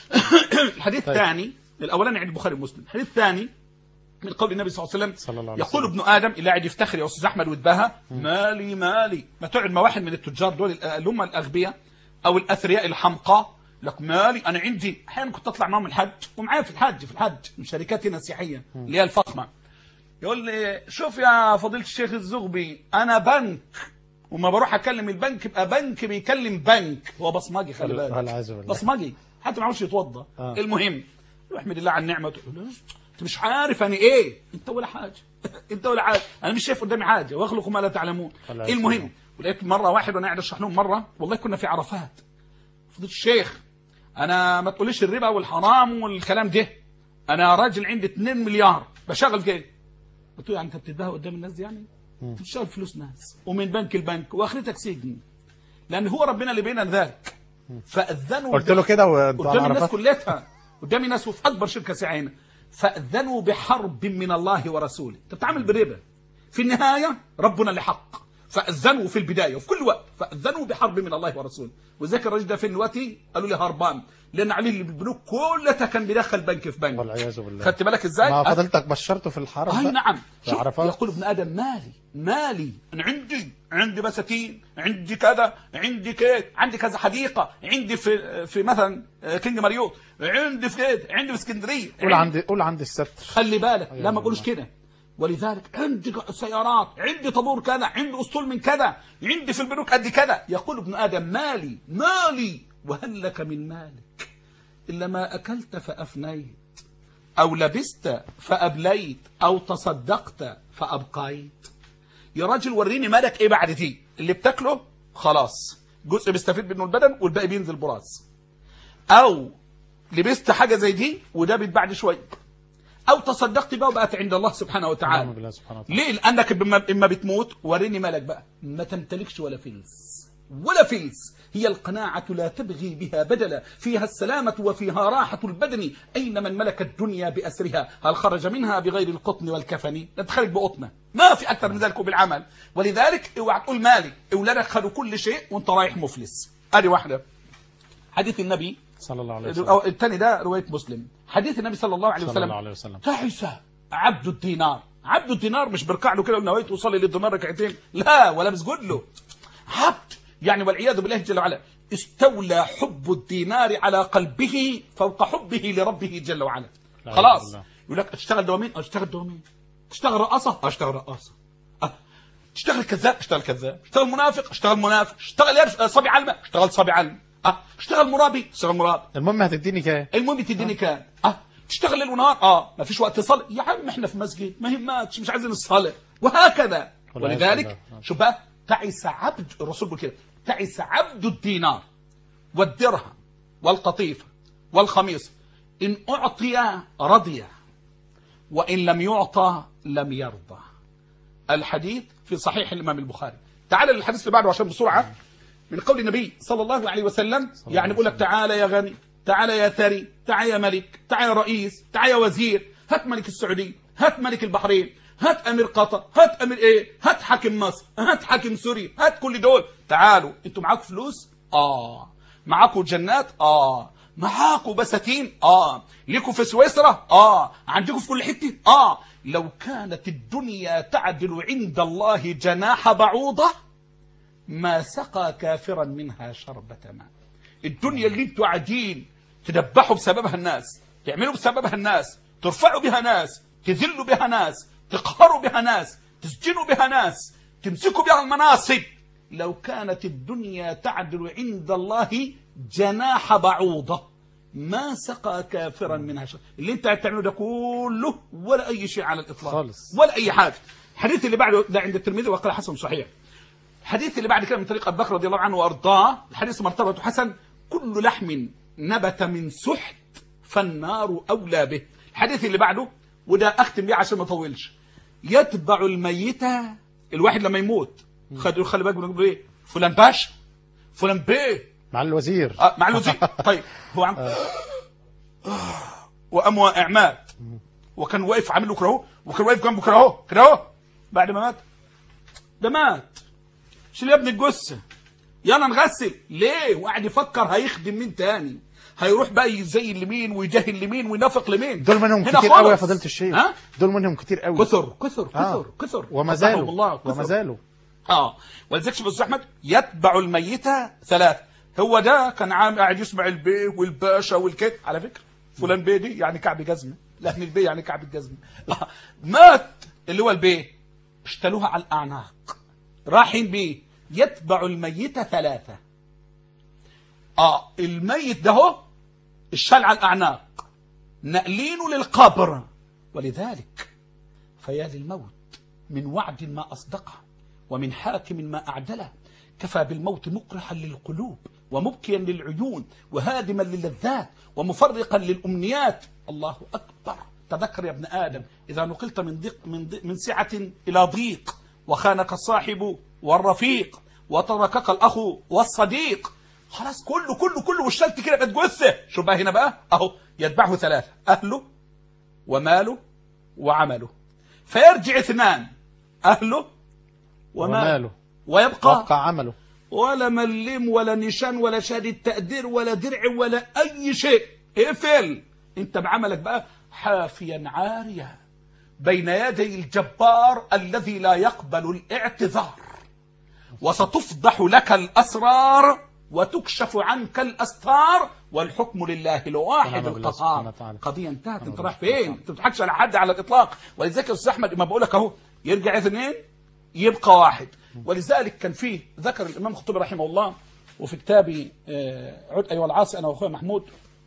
الحديث الثاني الأولاني عند البخاري ومسلم. الحديث الثاني من قول النبي صلى الله عليه وسلم يقول ابن آدم اللي قاعد يفتخر يا أستاذ أحمد ويتباهى، مالي مالي. ما تقعد مع واحد من التجار دول اللي هم الأغبياء أو الأثرياء الحمقى، لك مالي أنا عندي. أحيانا كنت أطلع معهم الحج ومعايا في الحج في الحج من شركات هنا السياحية اللي هي الفخمة، يقول لي شوف يا فضيلة الشيخ الزغبي أنا بنك، وما بروح أكلم البنك يبقى بنك بيكلم بنك. هو بصمجي، خلي بالك بصمجي، حتى ما عرفش يتوضى. آه. المهم يحمد الله على النعمة وتقول له انت مش عارف انا ايه، انت ولا حاجه انت ولا حاجه، انا مش شايف قدامي حاجه، واخلق ما لا تعلمون. المهم ولقيت مره واحد وانا قاعد اشرح لهم مره، والله كنا في عرفات، فضيله الشيخ انا ما تقوليش الربا والحرام والكلام ده، انا راجل عندي اتنين مليار بشغل في ايه؟ قلت له يعني انت بتتباهى قدام الناس دي؟ يعني انت بتشتغل فلوس ناس ومن بنك لبنك واخرتك سجن، لان هو ربنا اللي بينا ذلك. فاذنوا قلت له كده قدام الناس كلها، قدام الناس وفي اكبر شركه سعينه، فأذنوا بحرب من الله ورسوله. انت بتعمل بربا، في النهاية ربنا اللي حق. فأذنوا في البداية وفي كل وقت، فأذنوا بحرب من الله ورسوله. وذاك الرجل ده في الوقتي قالوا لي هربان، لأن عليه اللي بالبنوك كلها كان بيدخل بنك في بنك. والعياذ بالله. خدت بالك ازاي؟ ما فضلتك بشرته في الحرب. اي نعم. عرفات. يقول ابن آدم مالي مالي، أنا عندي عندي بساتين، عندي كذا، عندي كذا، عندي كذا حديقة، عندي في في مثلا كينج ماريوت، عندي في كذا، عندي في اسكندرية. قول عندي قول عندي الستر. خلي بالك لا ما بقولش كده. ولذلك عندي سيارات، عندي طابور كذا، عندي اسطول من كذا، عندي في البنوك قد كذا. يقول ابن آدم مالي مالي، وهل لك من مالك إلا ما أكلت فأفنيت، أو لبست فأبليت، أو تصدقت فأبقيت. يا راجل وريني مالك إيه بعد دي. اللي بتاكله خلاص جزء بيستفيد منه البدن والباقي بينزل براس، أو لبست حاجة زي دي وده بيتبعد شوية، أو تصدقت بقى وبقت عند الله سبحانه وتعالى. ليه؟ لأنك إما بتموت وريني مالك بقى ما تمتلكش ولا فلس ولا فلس. هي القناعة لا تبغي بها بدلا، فيها السلامة وفيها راحة البدن. أين من ملك الدنيا بأسرها، هل خرج منها بغير القطن والكفن؟ نتخرج بقطنة، ما في أكثر من ذلك بالعمل. ولذلك اوعى تقول مالي، أولادك خدوا كل شيء وانت رايح مفلس. هذه واحدة. حديث النبي صلى الله عليه وسلم. الثاني ده رواية مسلم. حديث النبي صلى الله عليه وسلم, صلى الله عليه وسلم. تعس عبد الدينار. عبد الدينار مش بركع له كده ونويت وصلي للدينار ركعتين، لا، ولا مسجد له. عبد يعني والعياذ بالله جل وعلا استولى حب الدينار على قلبه فوق حبه لربه جل وعلا. خلاص يقول لك اشتغل دوامين، اشتغل دوامين. تشتغل رقاصة، اشتغل رقاصة. أه. تشتغل كذاب، اشتغل كذاب. اشتغل منافق، اشتغل منافق. اشتغل يرش... صبي علمة، اشتغل صبي علمة. أه. اشتغل مرابي، اشتغل مرابي. المهم هتديني كام؟ المهم تديني كام؟ اه تشتغل ليل ونهار، اه ما فيش وقت تصلي يا عم، احنا في مسجد ما يهمكش، مش عايزين الصلاه، وهكذا. ولذلك شوف بقى، تعس عبد، الرسول بيقول كده، تعس عبد الدينار والدرهم والقطيفه والخميصه، ان اعطي رضي وان لم يعطى لم يرضى. الحديث في صحيح الامام البخاري. تعال للحديث اللي بعده عشان بسرعه. من قول النبي صلى الله عليه وسلم، يعني بيقول لك تعالى يا غني، تعالى يا ثري، تعالى يا ملك، تعالى يا رئيس، تعالى يا وزير، هات ملك السعودية، هات ملك البحرين، هات امير قطر، هات امير ايه، هات حاكم مصر، هات حاكم سوريا، هات كل دول. تعالوا انتوا معاكم فلوس؟ اه. معاكم جنات؟ اه. معاكم بساتين؟ اه. ليكوا في سويسرا؟ اه. عندكم في كل حته؟ اه. لو كانت الدنيا تعدل عند الله جناح بعوضة ما سقى كافرا منها شربة ماء. الدنيا اللي انتوا قاعدين تدبحوا بسببها الناس، تعملوا بسببها الناس، ترفعوا بها ناس، تذلوا بها ناس، تقهروا بها ناس، تسجنوا بها ناس، تمسكوا بها المناصب، لو كانت الدنيا تعدل عند الله جناح بعوضة ما سقى كافرا منها شربة. اللي انت بتعمله ده كله ولا اي شيء على الاطلاق خالص، ولا اي حاجه. الحديث اللي بعده ده عند الترمذي وقال حسن صحيح. الحديث اللي بعد كده من طريق ابي بكر رضي الله عنه وارضاه، الحديث مرتبه حسن، كل لحم نبت من سحت فالنار اولى به. الحديث اللي بعده وده اختم بيه عشان ما اطولش، يتبع الميتة، الواحد لما يموت خلي خلي بالك بنقول ايه، فلان باشا، فلان بيه، مع الوزير، آه مع الوزير. طيب هو عم وقام واقع مات، وكان واقف عامل له كده اهو، وكان واقف جنبه كده اهو كده اهو، بعد ما مات ده مات، شيل يا ابني الجثه يلا نغسل ليه، وقاعد يفكر هيخدم مين تاني، هيروح بقى يزين لمين ويجاهل لمين وينافق لمين. دول منهم كتير قوي يا فضيله الشيخ، ها؟ دول منهم كتير قوي، كثر كثر كثر آه. كثر وما زالوا وما زالوا اه. ولذلك شوف احمد، يتبع الميتة ثلاث. هو ده كان عام قاعد يسمع البيه والباشا والكت، على فكره فلان بيه دي يعني كعب جزمه، لان البيه يعني كعب الجزمه. آه. مات اللي هو البيه، اشتلوها على الاعناق رايحين بيه. يتبع الميتة ثلاثة. اه الميت ده هو الشال على الأعناق، نقلينه للقبر. ولذلك فيا للموت من وعد ما أصدقه، ومن حاكم ما أعدله، كفى بالموت مقرحا للقلوب ومبكيا للعيون وهادما للذات ومفرقا للأمنيات. الله أكبر. تذكر يا ابن آدم إذا نقلت من ضيق من, ضيق من سعة إلى ضيق، وخانك الصاحب والرفيق، وتركك الأخ والصديق، خلاص كله كله كله وشلت كده بقت جثه. شو بقى هنا بقى اهو، يتبعه ثلاثه، اهله وماله وعمله، فيرجع اثنان، اهله وماله, وماله. ويبقى ويبقى عمله، ولا ملم ولا نشان ولا شهاده تقدير ولا درع ولا اي شيء. اقفل انت بعملك بقى حافيا عاريا بين يدي الجبار الذي لا يقبل الاعتذار، وستفضح لك الاسرار وتكشف عنك الأستار، والحكم لله الواحد القهار. قضية انتهت، انت رايح فين؟ انت ما بتضحكش على حد على الإطلاق. ولذلك يا أستاذ أحمد ما بقول لك أهو، يرجع اثنين يبقى واحد. ولذلك كان فيه ذكر الإمام الخطيبي رحمه الله وفي كتابي عد أيها العاصي أنا وأخويا محمود،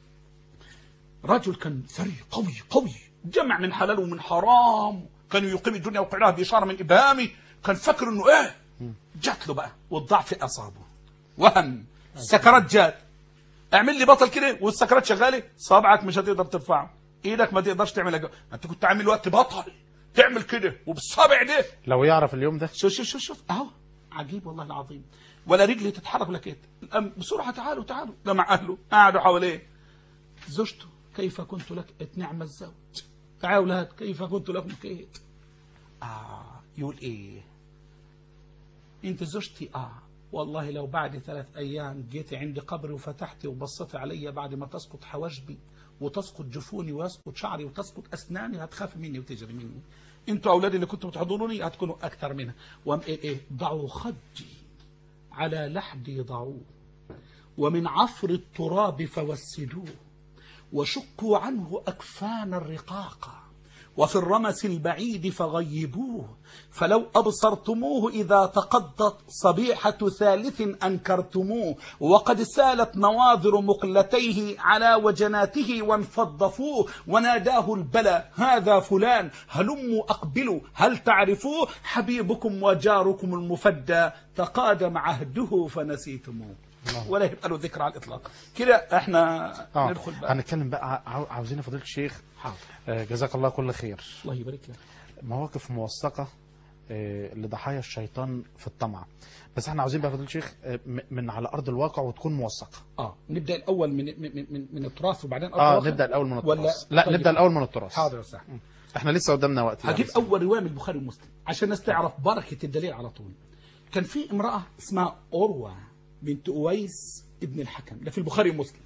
رجل كان ثري قوي قوي، جمع من حلال ومن حرام، كان يقيم الدنيا وقعها بإشارة من إبهامه، كان فاكر إنه إيه، جات له بقى والضعف أصابه، وهم السكرات جات، اعمل لي بطل كده والسكرات شغاله، صابعك مش هتقدر ترفعه، ايدك ما تقدرش تعمل، انت كنت عامل وقت بطل تعمل كده وبالصابع ده. لو يعرف اليوم ده، شوف شوف شوف شوف اهو عجيب والله العظيم، ولا رجلي تتحرك ولا كده. بسرعه تعالوا تعالوا، جمع اهله قعدوا حواليه، زوجته كيف كنت لك نعم الزوج، تعالوا اولاد كيف كنت لكم كيد. اه يقول ايه، انت زوجتي اه والله لو بعد ثلاث أيام جيت عند قبري وفتحتي وبصيت علي بعد ما تسقط حواجبي وتسقط جفوني ويسقط شعري وتسقط أسناني هتخاف مني وتجري مني. انتوا أولادي اللي كنتوا بتحضروني هتكونوا أكثر منها. وام إيه إيه ضعوا خدي على لحدي ضعوه، ومن عفر التراب فوسدوه، وشقوا عنه أكفان الرقاق، وفي الرمس البعيد فغيبوه، فلو أبصرتموه إذا تقضت صبيحة ثالث أنكرتموه، وقد سالت نواظر مقلتيه على وجناته وانفضفوه، وناداه البلى هذا فلان هلموا أقبلوا هل تعرفوه، حبيبكم وجاركم المفدى تقادم عهده فنسيتموه. ولا يبقى له ذكر على الإطلاق. كده احنا آه. ندخل بقى. هنتكلم بقى عاو- عاوزين فضيلة الشيخ حاضر. آه، جزاك الله كل خير. الله يبارك لك. مواقف موثقة آه، لضحايا الشيطان في الطمع، بس احنا عاوزين بقى فضيلة الشيخ آه، م- من على أرض الواقع وتكون موثقة. اه نبدا الاول من من من, من التراث وبعدين أرض اه الواقع؟ نبدأ الأول من ولا التراث. لا طيب. نبدأ الأول من التراث. حاضر يا صاحبي. احنا لسه قدامنا وقت يعني. هجيب اول روايه من البخاري ومسلم عشان الناس تعرف بركه الدليل على طول. كان في امراه اسمها أروى بنت أويس ابن الحكم، ده في البخاري ومسلم.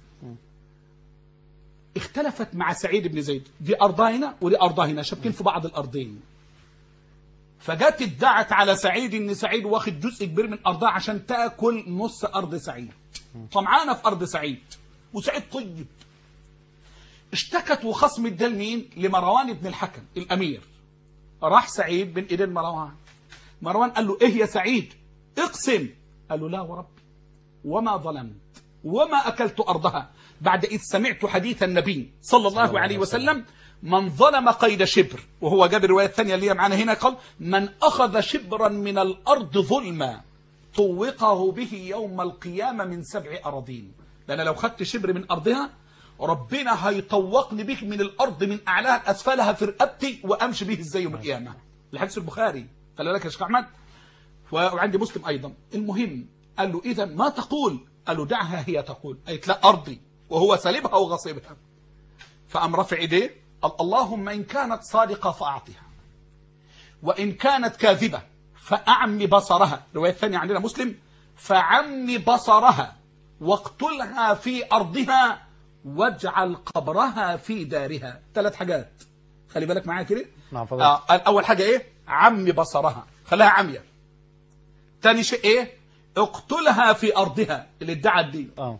اختلفت مع سعيد بن زيد، دي ارضها هنا ودي ارضها هنا، شابكين في بعض الارضين. فجت ادعت على سعيد ان سعيد واخد جزء كبير من ارضها عشان تاكل نص ارض سعيد، طمعانه في ارض سعيد، وسعيد طيب. اشتكت وخصمت ده لمين؟ لمروان بن الحكم الامير. راح سعيد بين ايدين مروان، مروان قال له ايه يا سعيد اقسم، قال له لا وربي وما ظلمت وما اكلت ارضها بعد اذ سمعت حديث النبي صلى الله عليه وسلم من ظلم قيد شبر، وهو جاب الروايه الثانيه اللي هي معانا هنا قال من اخذ شبرا من الارض ظلما طوقه به يوم القيامه من سبع اراضين. ده انا لو خدت شبر من ارضها ربنا هيطوقني بك من الارض من اعلاها لاسفلها في رقبتي وامشي به ازاي يوم القيامه. الحديث البخاري. خلي بالك يا شيخ احمد، وعندي مسلم ايضا. المهم قال له اذا ما تقول؟ قال له دعها هي تقول. قالت لا ارضي، وهو سالبها وغصبها. فقام رفع ايديه قال اللهم ان كانت صادقه فاعطها، وان كانت كاذبه فاعم بصرها. الروايه الثانيه عندنا مسلم فعم بصرها واقتلها في ارضها واجعل قبرها في دارها. ثلاث حاجات خلي بالك معايا كده. نعم فضل. آه اول حاجه ايه؟ عم بصرها، خلاها عمية. ثاني شيء ايه؟ اقتلها في ارضها اللي ادعت دي. اه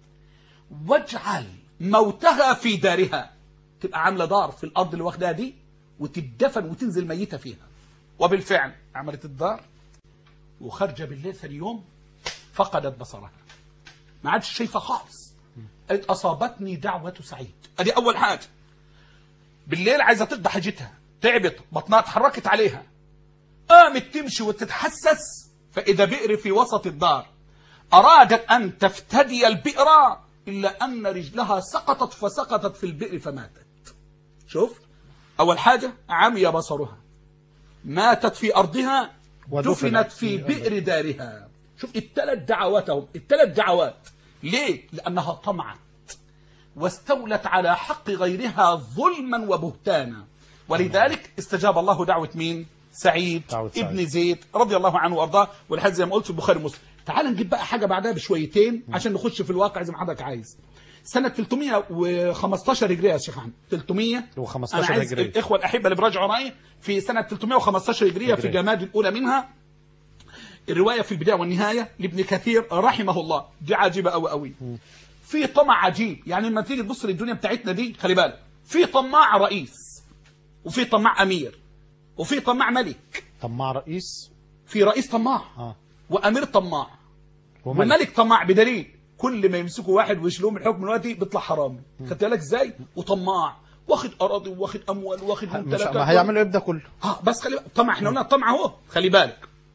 واجعل موتها في دارها، تبقى عامله دار في الارض اللي واخداها دي وتدفن وتنزل ميته فيها. وبالفعل عملت الدار وخرج بالليل ثاني يوم فقدت بصرها، ما عادش شايفه خالص. قالت اصابتني دعوه سعيد. ادي اول حاجه. بالليل عايزه تقضي حاجتها، تعبت بطنها اتحركت عليها، قامت تمشي وتتحسس فاذا بئر في وسط الدار. ارادت ان تفتدي البئر الا ان رجلها سقطت فسقطت في البئر فماتت. شوف، اول حاجه عمي بصرها، ماتت في ارضها، دفنت في بئر دارها. شوف الثلاث دعواتهم، الثلاث دعوات. ليه؟ لانها طمعت واستولت على حق غيرها ظلما وبهتانا، ولذلك استجاب الله دعوة مين؟ سعيد ابن زيد رضي الله عنه وارضاه، والحديث زي ما قلت في البخاري ومسلم. تعال نجيب بقى حاجه بعدها بشويتين عشان نخش في الواقع زي ما حضرتك عايز. سنه ثلاثمائة وخمستاشر هجريه يا شيخ احمد. ثلاثمائة وخمستاشر انا عايز هجرية. الاخوه الاحبه اللي بيراجعوا معايا في سنه ثلاثمائة وخمستاشر هجريه في جماد الاولى منها. الروايه في البدايه والنهايه لابن كثير رحمه الله، دي عجيبه قوي قوي. في طمع عجيب، يعني لما تيجي تبص للدنيا بتاعتنا دي خلي بالك، في طماع رئيس وفي طماع امير وفي طماع ملك. طماع رئيس، في رئيس طماع اه وامير طماع وملك. وملك طماع، بدليل كل ما يمسكوا واحد ويشيلوه من الحكم دلوقتي بيطلع حرامي. خدت بالك ازاي؟ وطماع واخد اراضي واخد اموال واخد مش ممتلكات. ما هيعملوا ايه ده كله؟ اه بس خلي بالك، طمع احنا قلنا الطمع اهو، خلي بالك.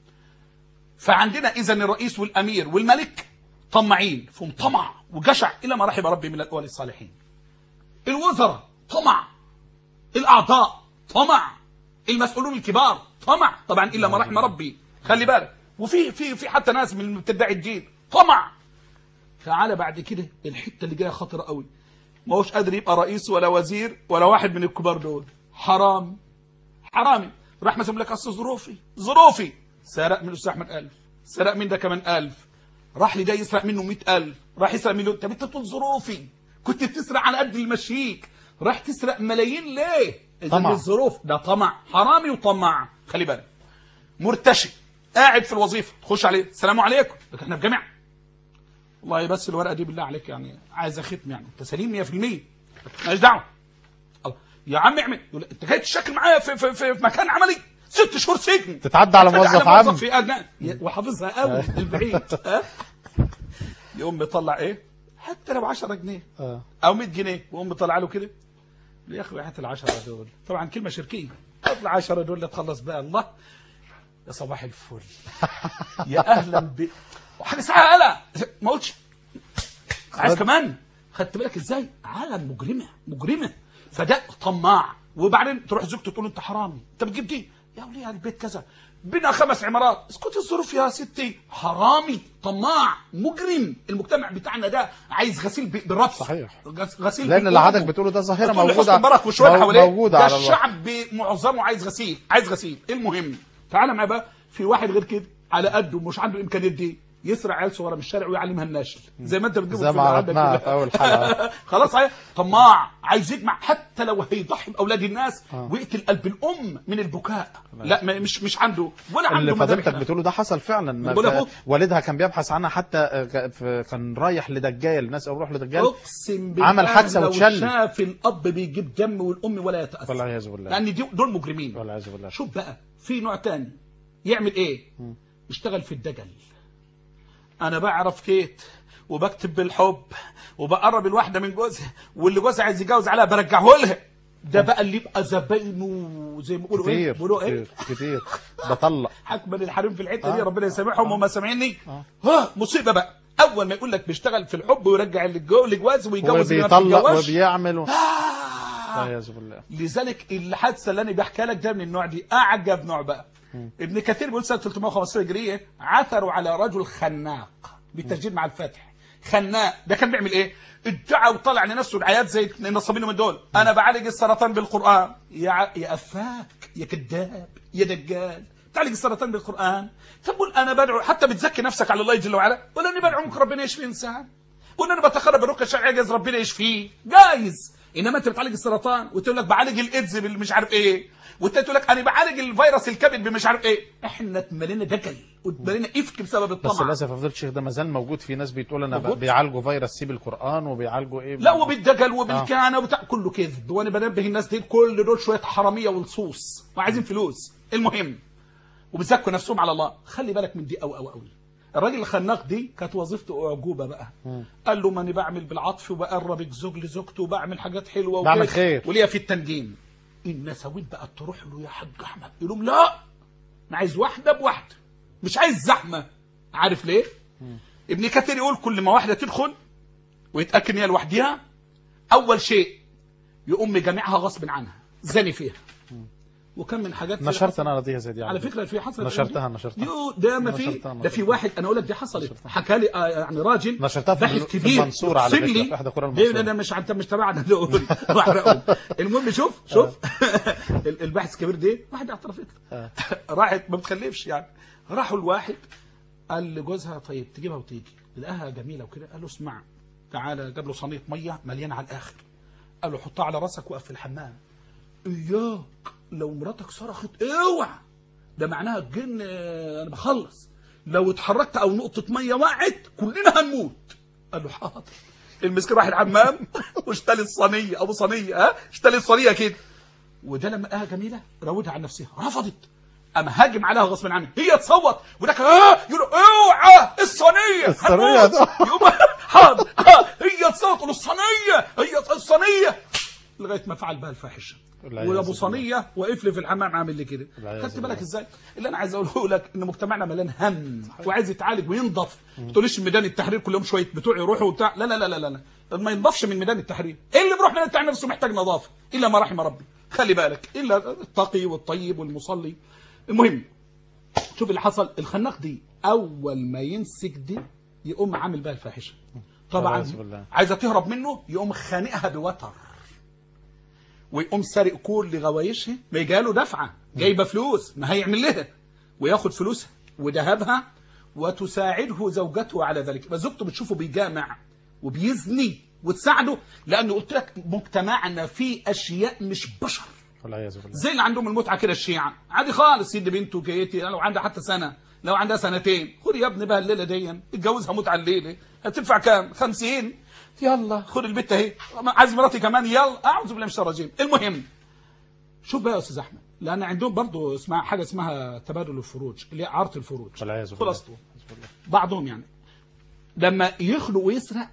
فعندنا اذا الرئيس والامير والملك طماعين، فهم طمع وجشع الى ما رحم ربي من الاولي الصالحين. الوزراء طمع، الاعضاء طمع، المسؤولون الكبار طمع، طبعا الا ما رحم ربي. خلي بالك، وفي في في حتى ناس من مبتدعي الدين طمع. تعالى بعد كده الحته اللي جايه خطره قوي، ما هوش قادر يبقى رئيس ولا وزير ولا واحد من الكبار دول، حرام حرامي. راح مثلا لك اصل ظروفي ظروفي سرق من الاستاذ احمد ألف، سرق من ده كمان ألف، راح لده يسرق منه مئة ألف، راح يسرق مليون. طب انت تقول ظروفي كنت بتسرق على قد المشيك، راح تسرق ملايين ليه؟ طمع. الظروف ده طمع، حرامي وطماع. خلي بالك، مرتشي قاعد في الوظيفه تخش عليه السلام عليكم، لكن احنا في جامعه والله بس الورقه دي بالله عليك يعني عايزه ختم، يعني انت سليم مية في المية ماليش دعوه. الله يا عم اعمل، يقول انت جاي تشكل معايا في, في, في, في مكان عملي ست شهور سجن، تتعدى على موظف عام في أجنان وحافظها قوي البعيد. ها يقوم مطلع ايه حتى لو عشرة جنيه او مئة جنيه، ويقوم مطلع له كده يا اخي هات ال عشرة دول، طبعا كلمه شركيه، اطلع عشرة دول اللي تخلص بقى. الله يا صباح الفل يا اهلا ب وحاجه ساعه قلق ما قلتش عايز كمان. خدت بالك ازاي؟ عالم مجرمه مجرمه. فده طماع. وبعدين تروح زوجته تقول انت حرامي، انت بتجيب دي يا وليه البيت كذا، بنا خمس عمارات، اسكتي الظروف يا ستي. حرامي طماع مجرم. المجتمع بتاعنا ده عايز غسيل بالربط. صحيح. غسيل لان اللي حضرتك بتقوله ده ظاهره موجوده مبارك وشويه مو... حواليه. موجوده ده على الله. الشعب معظمه عايز غسيل عايز غسيل. المهم تعالى معايا بقى في واحد غير كده على قده مش عنده امكانيات دي، يسرع عيال صغيره من الشارع ويعلمها الناشل زي ما انت بتجيب زي ما عرفناها في اول حلقه. خلاص صحيح. طماع عايز يجمع حتى لو هيضحي باولاد الناس آه. ويقتل قلب الام من البكاء. لا ما مش مش عنده ولا عنده. اللي فضلتك بتقوله ده حصل فعلا. ف... والدها كان بيبحث عنها حتى كان رايح لدجال، الناس قالوا روح لدجال، اقسم بالله عمل حادثه لو وتشل. شاف الاب بيجيب دم والام ولا يتاثر والعياذ بالله، لان دي دول مجرمين والعياذ بالله. شوف بقى في نوع تاني يعمل ايه؟ م. يشتغل في الدجل. انا بعرف كيت وبكتب بالحب وبقرب الواحده من جوزها، واللي جوزها عايز يتجوز عليها برجعه لها. ده بقى اللي يبقى زباينه زي ما بيقولوا ايه بيقولوا ايه كتير كتير بطلق حكما الحريم في الحته آه. دي ربنا يسامحهم وما سامعيني. آه. ها مصيبه بقى. اول ما يقول لك بيشتغل في الحب ويرجع للجواز ويجوز وبيطلق وبيعمل و... آه. والعياذ بالله. لذلك الحادثه اللي انا بحكي لك ده من النوع دي اعجب نوع بقى. م. ابن كثير بيقول سنه ثلاثمائة وخمسة عشر هجريه عثروا على رجل خناق بالتسجيل مع الفتح. خناق ده كان بيعمل ايه؟ ادعى وطلع لنفسه العيات زي النصابين من دول. انا بعالج السرطان بالقران. يا ع... يا افاك يا كذاب يا دجال، تعالج السرطان بالقران. تقول انا بدعو، حتى بتزكي نفسك على الله جل وعلا، ولا اني بدعو ممكن ربنا يشفي انسان، ولا انا بتقرب بالرقيه الشرعيه جايز ربنا يشفيه جايز. انما انت بتعالج السرطان وتقول لك بعالج الايدز مش عارف ايه، وانت تقول لك انا بعالج الفيروس الكبد بمش عارف ايه. احنا اتملينا دجل واتملينا افك بسبب الطمع. بس للاسف يا فضيله الشيخ ده ما زال موجود. في ناس بتقول انا بيعالجوا فيروس سي بالقران وبيعالجوا ايه. لا وبالدجل وبالكهنه وبتاع كله كذب. وانا بنبه الناس دي كل دول شويه حراميه ولصوص وعايزين فلوس. المهم وبيزكوا نفسهم على الله. خلي بالك من دي قوي قوي قوي. الراجل الخناق دي كانت وظيفته اعجوبه بقى. م. قال له ماني بعمل بالعطف وبقرب الزوج لزوجته وبعمل حاجات حلوه بعمل خير وليا في التنجيم. النساويت بقى تروح له يا حاج احمد يقول لهم لا انا عايز واحده بواحده مش عايز زحمه. عارف ليه؟ م. ابن كثير يقول كل ما واحده تدخل ويتاكد ان هي لوحدها اول شيء يقوم جامعها غصب عنها زاني فيها. م. وكم من حاجات نشرت انا دي زي دي على فكره في حصلت نشرتها نشرتها ده ما في ده في واحد انا اقول لك دي حصلت حكى لي يعني راجل نشرتها في, في المنصوره على فكره في احدى قرى المنصوره. انا مش انت مش تبعنا دول واحرقهم. المهم شوف شوف الباحث الكبير دي واحده اعترفت له راحت ما بتخلفش يعني. راحوا الواحد قال لجوزها طيب تجيبها وتيجي لقاها جميله وكده. قال له اسمع تعالى جاب له صينيه ميه مليانه على الاخر. قال له حطها على راسك وقف في الحمام. اياك لو مراتك صرخت اوعى ده معناها الجن انا بخلص. لو اتحركت او نقطه ميه وقعت كلنا هنموت. قال له حاضر. المسكين راح الحمام واشتري الصينيه ابو صينيه ها اشتري الصينيه كده. وده لما لقاها جميله راودها عن نفسها رفضت. اما هاجم عليها غصب عنها هي تصوت وده اه يقول اوعى الصينيه الصينيه يقوم حاضر هي تصوت له الصينيه هي الصينيه لغايه ما فعل بها الفاحشه. وابو صينيه واقف لي في الحمام عامل لي كده. خدت بالك ازاي؟ اللي انا عايز اقوله لك ان مجتمعنا مليان هم وعايز يتعالج وينضف. ما تقوليش ميدان التحرير كل يوم شويه بتوع يروحوا وبتاع. لا لا لا لا لا ما ينضفش من ميدان التحرير. ايه اللي بيروح ميدان التحرير نفسه محتاج نظافه الا ما رحم ربي. خلي بالك الا التقي والطيب والمصلي. المهم شوف اللي حصل. الخناق دي اول ما يمسك دي يقوم عامل بها الفاحشه. طبعا عايزه تهرب منه يقوم خانقها بوتر ويقوم سارق كل غوايشها. ما يجي له دفعه جايبه فلوس ما هيعمل لها وياخد فلوسها وذهبها وتساعده زوجته على ذلك. يبقى زوجته بتشوفه بيجامع وبيزني وتساعده، لأنه قلت لك مجتمعنا فيه أشياء مش بشر، زي اللي عندهم المتعة كده الشيعة عادي خالص. يدي بنته جيتي لو عندها حتى سنة، لو عندها سنتين، خد يا ابني بقى الليلة دي اتجوزها متعة الليلة، هتدفع كام؟ خمسين، يلا خد البت اهي، عايز مراتي كمان، يلا. أعوذ بالله من الشيطان الرجيم. المهم شوف بقى يا أستاذ أحمد، لأن عندهم برضو اسمها حاجة اسمها تبادل الفروج، اللي هي عارض الفروج خلاصته. بعضهم يعني لما يخلق ويسرق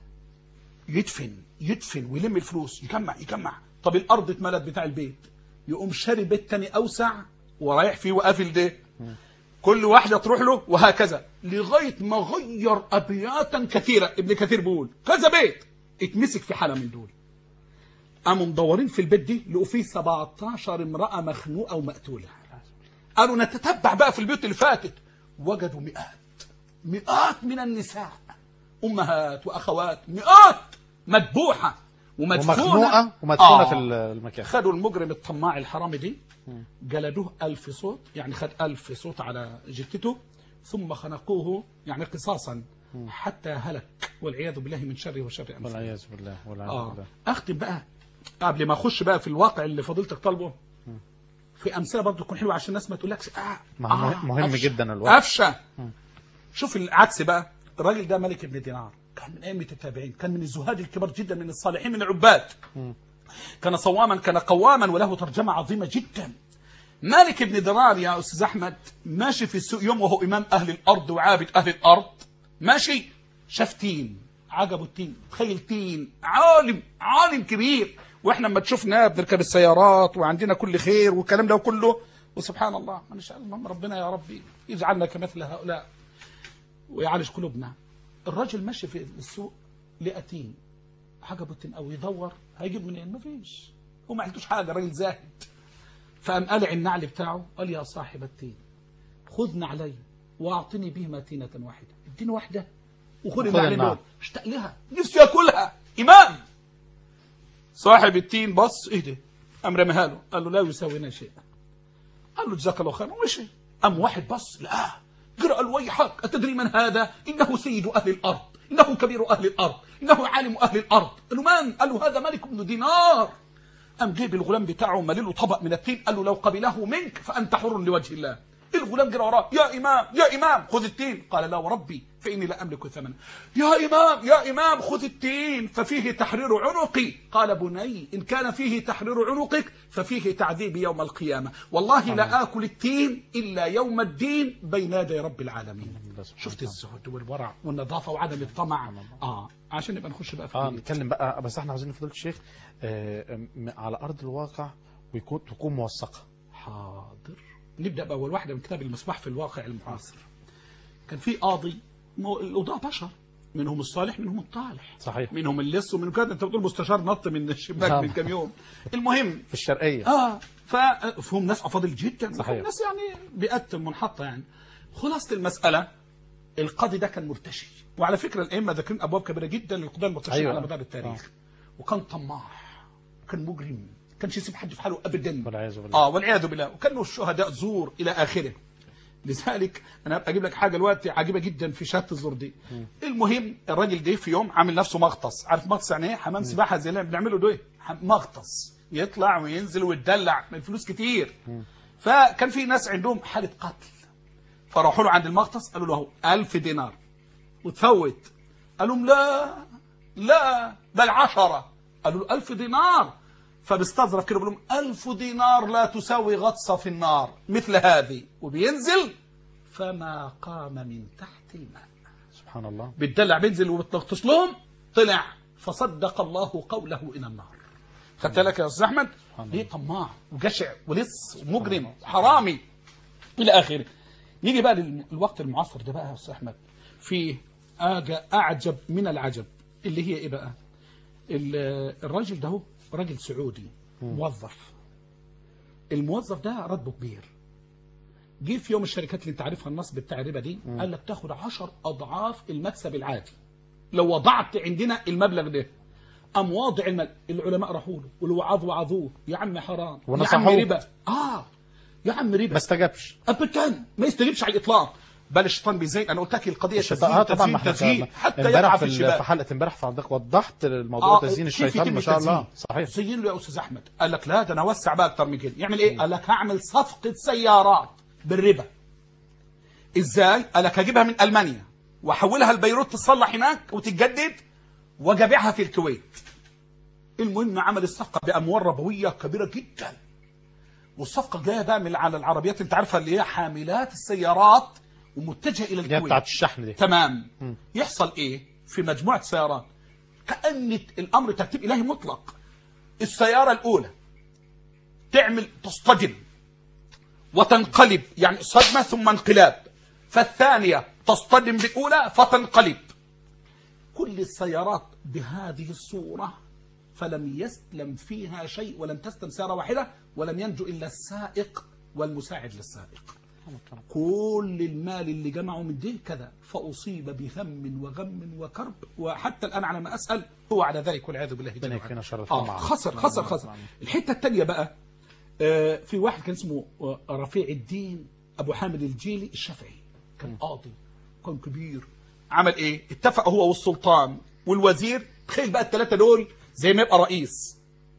يدفن يدفن ويلم الفلوس، يجمع يجمع. طب الأرض اتملت بتاع البيت، يقوم شاري بيت تاني أوسع ورايح فيه وقافل ده، كل واحدة تروح له وهكذا، لغاية ما غير أبياتا كثيرة. ابن كثير بيقول كذا بيت اتمسك في حالة من دول. قاموا مدورين في البيت دي لقوا فيه سبعتاشر امرأة مخنوقة ومقتولة. قالوا نتتبع بقى في البيوت اللي فاتت، وجدوا مئات مئات من النساء، أمهات وأخوات، مئات مذبوحة ومدفونة ومخنوقة ومدفونة آه. في المكان. خدوا المجرم الطماع الحرامي دي، جلدوه ألف صوت، يعني خد ألف صوت على جثته، ثم خنقوه يعني قصاصا حتى هلك، والعياذ بالله من شره وشر أمثاله. والعياذ بالله والعياذ آه. بالله. أختم بقى قبل ما أخش بقى في الواقع اللي فضيلتك طالبه، في أمثلة برضه تكون حلوة عشان الناس ما تقولكش آه, آه مهم أفشى. جدا الواقع. أفشى. شوف العكس بقى، الراجل ده ملك بن دينار، كان من أئمة التابعين، كان من الزهاد الكبار جدا، من الصالحين، من العباد، كان صواما، كان قواما، وله ترجمة عظيمة جدا. مالك بن دينار يا أستاذ أحمد ماشي في السوق يوم وهو إمام أهل الأرض وعابد أهل الأرض، ماشي شاف تين، عجبه التين، تخيل تين، عالم عالم كبير، واحنا لما تشوفنا بنركب السيارات وعندنا كل خير والكلام ده كله، وسبحان الله ما شاء الله ربنا يا ربي يجعلنا كمثل هؤلاء ويعالج قلوبنا. الراجل ماشي في السوق لقى تين، عجبه التين او يدور هيجيب منين؟ ما فيش، هو ما عندوش حاجه، راجل زاهد. فقام قلع النعل بتاعه، قال يا صاحب التين خذ نعلي واعطني بهما تينة واحده، اديني واحده وخذ النعلين دول، اشتاق لها، نفسي اكلها. امام صاحب التين بص ايه ده، قام رميها له، قال له لا يساوينا شيء، قال له جزاك الله خير ومشي. قام واحد بص لا، قرأ له ويحك أتدري من هذا؟ إنه سيد أهل الأرض، إنه كبير أهل الأرض، إنه عالم أهل الأرض. قال له من؟ قال له هذا مالك بن دينار. قام جيب الغلام بتاعه ملله طبق من التين، قال له لو قبله منك فأنت حر لوجه الله. الغلام جرى وراه، يا إمام يا إمام خذ التين، قال لا وربي فإني لا أملك ثمنه. يا إمام يا إمام خذ التين ففيه تحرير عنقي، قال بني إن كان فيه تحرير عنقك ففيه تعذيب يوم القيامة، والله لا آكل التين إلا يوم الدين بين يدي رب العالمين. شفت الزهد والورع والنظافة وعدم الطمع. آه عشان نبقى نخش بقى في اه نتكلم بقى، بس احنا عاوزين فضيلة الشيخ آه على أرض الواقع ويكون تكون موثقة. حاضر. نبدأ بأول واحدة من كتاب المصباح في الواقع المعاصر. كان في قاضي، القضاة بشر، منهم الصالح منهم الطالح، صحيح، منهم اللص ومن كده. انت بتقول مستشار نط من الشباك من كام يوم. المهم في الشرقية اه فهم ناس افاضل جدا، صحيح، ناس يعني بيئات منحطة يعني. خلاصة المسألة القاضي ده كان مرتشي، وعلى فكرة الأئمة ذاكرين أبواب كبيرة جدا للقضاة المرتشين أيوة. على مدار التاريخ. آه. وكان طماع، كان مجرم، كانش يسيب حد في حاله ابدا، والعياذ بالله. اه والعياذ بالله، وكانوا الشهداء زور الى اخره. لذلك انا اجيب لك حاجه دلوقتي عجيبه جدا في شهاده الزور دي. م. المهم الراجل ده في يوم عامل نفسه مغطس، عارف مغطس يعني ايه؟ حمام سباحه زي اللي بنعمله ده، مغطس يطلع وينزل ويتدلع من فلوس كتير. م. فكان في ناس عندهم حاله قتل، فراحوا له عند المغطس قالوا له ألف دينار وتفوت. قال لهم لا لا بل عشرة. قالوا له ألف دينار، فبيستظرف كده بيقول لهم ألف دينار لا تساوي غطسة في النار مثل هذه، وبينزل فما قام من تحت الماء. سبحان الله، بيتدلع بينزل وبتغطس لهم، طلع فصدق الله قوله إلى النار. خدت لك يا أستاذ أحمد؟ ليه طماع وجشع ولص ومجرم وحرامي إلى آخره. نيجي بقى للوقت المعاصر ده بقى يا أستاذ أحمد، فيه أعجب من العجب، اللي هي إيه بقى؟ الراجل ده هو راجل سعودي موظف. الموظف ده راتبه كبير. جه في يوم الشركات اللي انت عارفها النصب بتاع الربا دي، قال لك تاخد عشر اضعاف المكسب العادي لو وضعت عندنا المبلغ ده. قام واضع المال، العلماء راحوا له والوعاظ وعظوه، يا عم حرام يا عم ربا، اه يا عم ربا، ما استجابش ابدا، ما يستجيبش على الاطلاق. بل الشيطان بيزين. انا قلت لك القضيه الشيطان تزيين اه طبعا، ما تزيين, تزيين احنا حتى امبارح يقع في في ال- الشباب. في حلقه امبارح حضرتك وضحت الموضوع آه تزيين كيف الشيطان يتم ما شاء الله. التزيين؟ صحيح. زين له يا استاذ احمد. قال لك لا ده انا اوسع بقى اكتر من كده. يعمل ايه؟ قال لك هعمل صفقه سيارات بالربا. ازاي؟ قال لك هجيبها من المانيا واحولها لبيروت تصلح هناك وتتجدد واجابعها في الكويت. المهم عمل الصفقه باموال ربويه كبيره جدا، والصفقه جايه بقى من على العربيات انت عارفه اللي هي حاملات السيارات ومتجهه الى اللي هي الكويت بتاعت الشحن دي. تمام. م. يحصل ايه في مجموعه سيارات؟ كأن الامر ترتيب الهي مطلق. السياره الاولى تعمل تصطدم وتنقلب، يعني صدمه ثم انقلاب، فالثانيه تصطدم بالاولى فتنقلب. كل السيارات بهذه الصوره، فلم يسلم فيها شيء، ولم تسلم سياره واحده، ولم ينجو الا السائق والمساعد للسائق. كل المال اللي جمعوا من ده كذا، فأصيب بهم وغم وكرب، وحتى الآن على ما أسأل هو على ذلك والعياذ بالله جل يكفينا شر وعلا. الطمع. آه خسر خسر خسر. الحتة الثانية بقى، آه في واحد كان اسمه آه رفيع الدين أبو حامد الجيلي الشافعي، كان قاضي، كان كبير. عمل إيه؟ اتفق هو والسلطان والوزير، تخيل بقى الثلاثة دول زي ما يبقى رئيس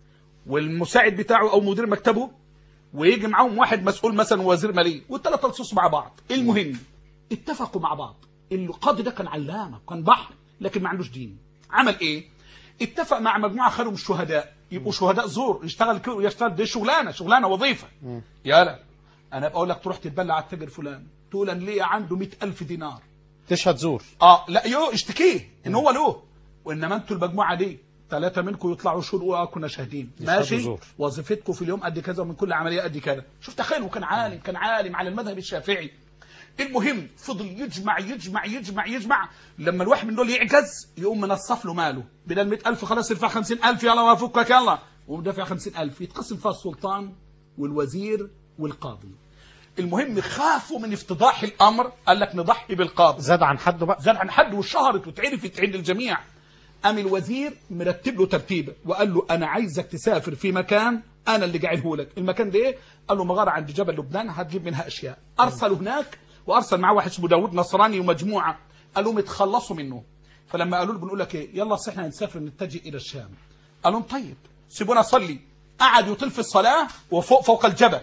والمساعد بتاعه أو مدير مكتبه، ويجي معاهم واحد مسؤول مثلا وزير ماليه، والثلاثه لصوص مع بعض. المهم اتفقوا مع بعض. القاضي ده كان علامه، كان بحر، لكن ما عندوش دين. عمل ايه؟ اتفق مع مجموعه خلوا من الشهداء، يبقوا شهداء زور، يشتغل كده ويشتغل، دي شغلانه شغلانه وظيفه. يالا انا بقول لك تروح تتبلع على التاجر فلان، تقول ان ليه عنده مئة ألف دينار، تشهد زور. اه لا يو اشتكيه ان هو له، وانما انتوا المجموعه دي ثلاثة منكم يطلعوا شهود اه كنا شاهدين، ماشي، وظيفتكم في اليوم قد كذا ومن كل عملية قد كذا. شوف تخيلوا، كان عالم كان عالم على المذهب الشافعي. المهم فضل يجمع يجمع يجمع يجمع، لما الواحد من دول يعجز يقوم منصف له ماله، بدل مئة ألف خلاص يدفع خمسين ألف، يلا ما فكك يلا، ومدفع خمسين ألف، يتقسم فيها السلطان والوزير والقاضي. المهم خافوا من افتضاح الأمر، قال لك نضحي بالقاضي. زاد عن حده بقى، زاد عن حده وشهرت وتعرفت عند الجميع. قام الوزير مرتب له ترتيبه وقال له انا عايزك تسافر في مكان انا اللي جاعله لك. المكان ده ايه؟ قال له مغاره عند جبل لبنان، هتجيب منها اشياء. ارسلوا هناك، وارسل معاه واحد اسمه داوود نصراني ومجموعه، قالوا لهم اتخلصوا منه. فلما قالوا له بنقول لك ايه، يلا اصل احنا هنسافر نتجه الى الشام. قال لهم طيب سيبونا اصلي. قعد يطيل في الصلاه وفوق فوق الجبل.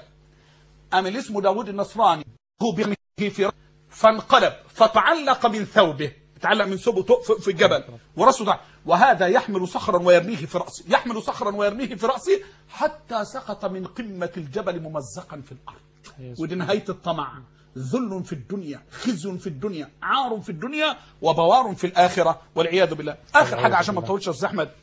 قام اللي اسمه داوود النصراني هو بيرميه في، فانقلب فتعلق من ثوبه، تعلق من ثوبه في الجبل وراسه ضع، وهذا يحمل صخرا ويرميه في رأسه، يحمل صخرا ويرميه في رأسه حتى سقط من قمة الجبل ممزقا في الأرض. ودي نهاية الطمع، ذل في الدنيا، خزي في الدنيا، عار في الدنيا، وبوار في الآخرة والعياذ بالله. آخر حاجة عشان ما نطولش يا أستاذ أحمد،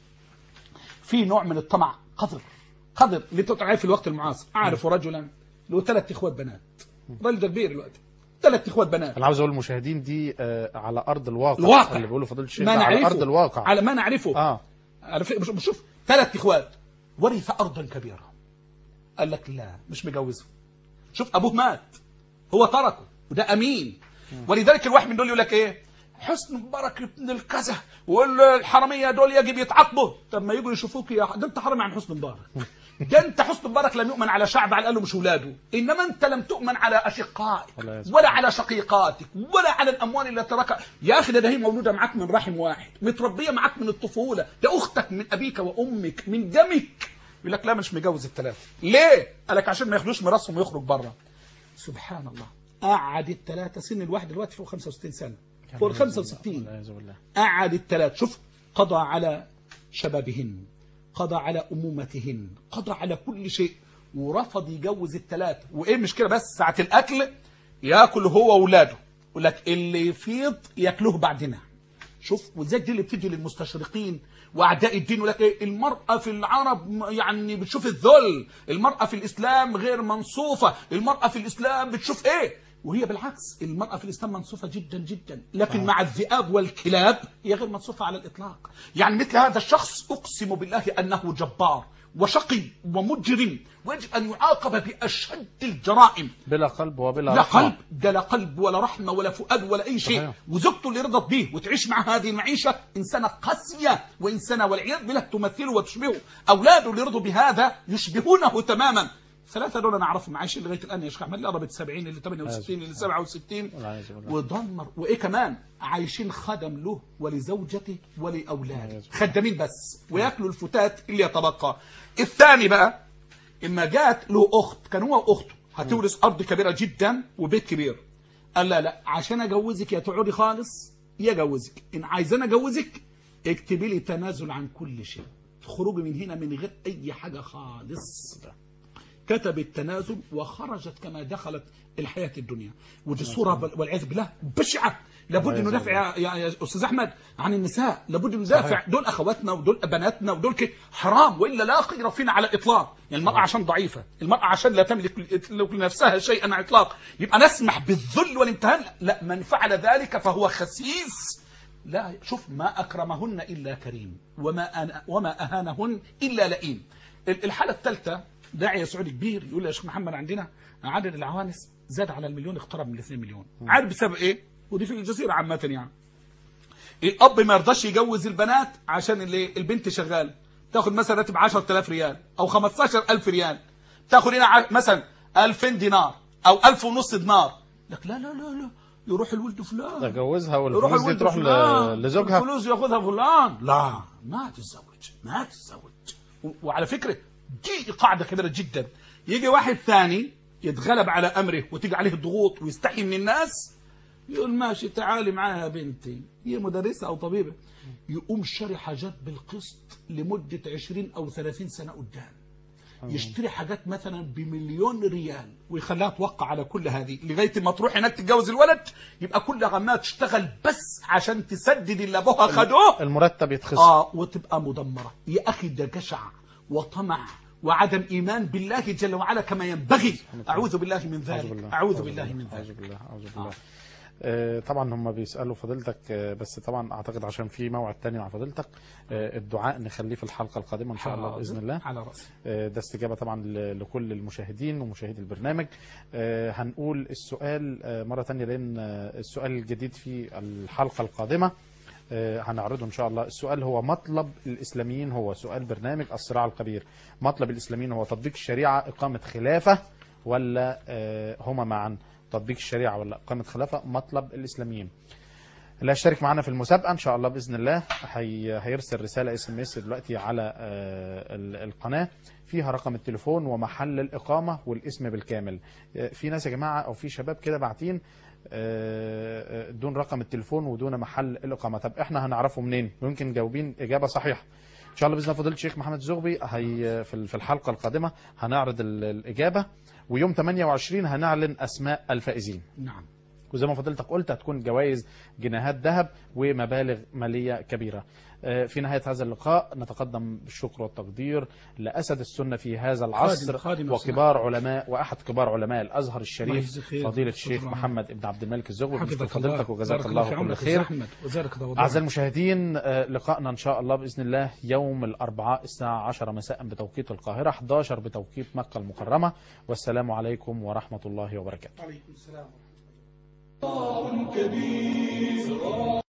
في نوع من الطمع قدر قدر اللي تطلع في الوقت المعاصر. أعرف رجلا له ثلاث إخوات بنات، راجل كبير دلوقتي، ثلاث اخوات بنات. انا عاوز اقول للمشاهدين دي آه على ارض الواقع، الواقع اللي بيقولوا فضيله الشيخ ما على نعرفه، ارض الواقع، على ما نعرفه. اه عارف شوف ثلاث اخوات، ورث ارضا كبيره. قال لك لا مش مجوزه. شوف ابوه مات، هو تركه، وده امين. ولذلك الواحد من دول يقول لك ايه، حسن مبارك ابن الكذا والحراميه دول يجب يتعاقبوا. طب ما يجوا يشوفوك يا ده انت حرامي عن حسن مبارك. ده انت حسن مبارك لم يؤمن على شعب على الاقل مش اولاده، انما انت لم تؤمن على اشقائك ولا على شقيقاتك ولا على الاموال التي تركها. يا اخي ده هي مولوده معاك من رحم واحد، متربيه معاك من الطفوله، ده اختك من ابيك وامك من دمك. يقول لك لا مش مجوز الثلاثه. ليه؟ قال لك عشان ما ياخدوش ميراثهم ويخرج بره. سبحان الله. قعد الثلاثه، سن الواحد دلوقتي فوق خمسة وستين سنه، فوق خمسة وستين. قعد الثلاث، شوف قضى على شبابهن، قضى على أمومتهن، قضى على كل شيء، ورفض يجوز الثلاثة. وإيه المشكلة بس؟ ساعة الأكل يأكل هو وأولاده، يقول لك اللي يفيض يأكله بعدنا. شوف، وزي دي اللي بتيجي للمستشرقين وأعداء الدين، يقول لك إيه، المرأة في العرب يعني بتشوف الذل، المرأة في الإسلام غير منصوفة، المرأة في الإسلام بتشوف إيه؟ وهي بالعكس، المرأة في الإسلام منصوفة جدا جدا، لكن مع الذئاب والكلاب هي غير منصوفة على الإطلاق. يعني مثل هذا الشخص أقسم بالله أنه جبار وشقي ومجرم، ويجب أن يعاقب بأشد الجرائم. بلا قلب وبلا لا رحمة. قلب، ده لا قلب ولا رحمة ولا فؤاد ولا أي شيء. وزوجته اللي رضت به وتعيش مع هذه المعيشة إنسانة قاسية وإنسانة والعياذ بالله تمثله وتشبهه. أولاده اللي رضوا بهذا يشبهونه تماما. ثلاثة دول أنا أعرفهم عايشين لغاية الآن يا شيخ أحمد، اللي قربت سبعين، اللي ثمانية وستين، اللي سبعة وستين، ودمر. وإيه كمان عايشين خدم له ولزوجته ولأولاده، خدامين بس، ويأكلوا الفتات اللي يتبقى. الثاني بقى إما جات له أخت، كان هو وأخته هتورث أرض كبيرة جدا وبيت كبير، قال لا لا عشان أجوزك يا تقعدي خالص يا أجوزك، إن عايزين أجوزك اكتبي لي تنازل عن كل شيء، تخرجي من هنا من غير أي حاجة خالص. كتب التنازل وخرجت كما دخلت الحياة الدنيا. ودي صورة والعياذ بالله بشعة. لابد أن ندافع يا, يا, يا أستاذ أحمد عن النساء، لابد أن ندافع. دول أخواتنا ودول بناتنا ودول كده حرام، وإلا لا خير فينا على الإطلاق. يعني المرأة عشان ضعيفة، المرأة عشان لا تملك لنفسها شيئا على الإطلاق، يبقى نسمح بالذل والامتهان؟ لا، من فعل ذلك فهو خسيس. لا، شوف ما أكرمهن إلا كريم، وما أنا وما أهانهن إلا لئيم. الحالة الثالثة داعية سعودي كبير يقول يا شيخ محمد عندنا عدد العوانس زاد على المليون، اقترب من اثنين مليون. عارف بسبب ايه؟ ودي في الجزيرة عامة يعني. الأب ما يرضاش يجوز البنات عشان اللي البنت شغالة تاخد مثلا راتب عشرة آلاف ريال أو خمستاشر ألف ريال، تاخد هنا مثلا ألفين دينار أو ألف ونص دينار. لك لا لا لا لا، يروح الولد فلان تجوزها والفلوس دي تروح لزوجها، الفلوس ياخذها فلان. لا، ما تتزوج ما تتزوج. وعلى فكرة دي قاعدة كبيرة جدا. يجي واحد ثاني يتغلب على أمره وتيجي عليه الضغوط ويستحي من الناس، يقول ماشي تعالي معاها يا بنتي، هي مدرسة أو طبيبة، يقوم شاري حاجات بالقسط لمدة عشرين أو ثلاثين سنة قدام، يشتري حاجات مثلا بمليون ريال ويخليها توقع على كل هذه لغاية ما تروح هناك تتجوز الولد، يبقى كل عمها تشتغل بس عشان تسدد اللي أبوها خدوه، المرتب يتخصم. آه وتبقى مدمرة. يا أخي ده جشع وطمع وعدم إيمان بالله جل وعلا كما ينبغي. أعوذ بالله من ذلك، أعوذ بالله من ذلك. أعوذ بالله أعوذ بالله. آه طبعا هم بيسألوا فضيلتك، آه بس طبعا أعتقد عشان في موعد تاني مع فضيلتك، آه الدعاء نخليه في الحلقة القادمة إن شاء الله بإذن الله على رأسي. آه ده استجابة طبعا لكل المشاهدين ومشاهدي البرنامج. آه هنقول السؤال آه مرة تانية، لأن آه السؤال الجديد في الحلقة القادمة آه هنعرضه إن شاء الله. السؤال هو مطلب الإسلاميين، هو سؤال برنامج الصراع الكبير، مطلب الإسلاميين هو تطبيق الشريعة، إقامة خلافة، ولا آه هما معا؟ تطبيق الشريعة ولا إقامة خلافة؟ مطلب الإسلاميين. اللي هيشترك معنا في المسابقة إن شاء الله بإذن الله هي هيرسل رسالة اس ام اس دلوقتي على القناة فيها رقم التليفون ومحل الإقامة والاسم بالكامل. في ناس يا جماعة أو في شباب كده باعتين دون رقم التليفون ودون محل الإقامة. طب إحنا هنعرفه منين؟ ممكن جاوبين إجابة صحيحة إن شاء الله بإذن الله. فضيلة الشيخ محمد الزغبي هي في الحلقة القادمة هنعرض الإجابة، ويوم ثمانية وعشرين هنعلن أسماء الفائزين. نعم. وزي ما فضلتك قلت هتكون جوائز جنيهات ذهب ومبالغ مالية كبيرة. في نهاية هذا اللقاء نتقدم بالشكر والتقدير لأسد السنة في هذا العصر خادم خادم وكبار علماء وأحد كبار علماء الأزهر الشريف فضيلة الشيخ محمد ابن عبد الملك الزغبي. بشكر فضيلتك وجزاك الله كل خير. أعزائي المشاهدين لقاءنا إن شاء الله بإذن الله يوم الأربعاء الساعة عشرة مساء بتوقيت القاهرة، إحدى عشر بتوقيت مكة المكرمة. والسلام عليكم ورحمة الله وبركاته. عليكم السلام. كبير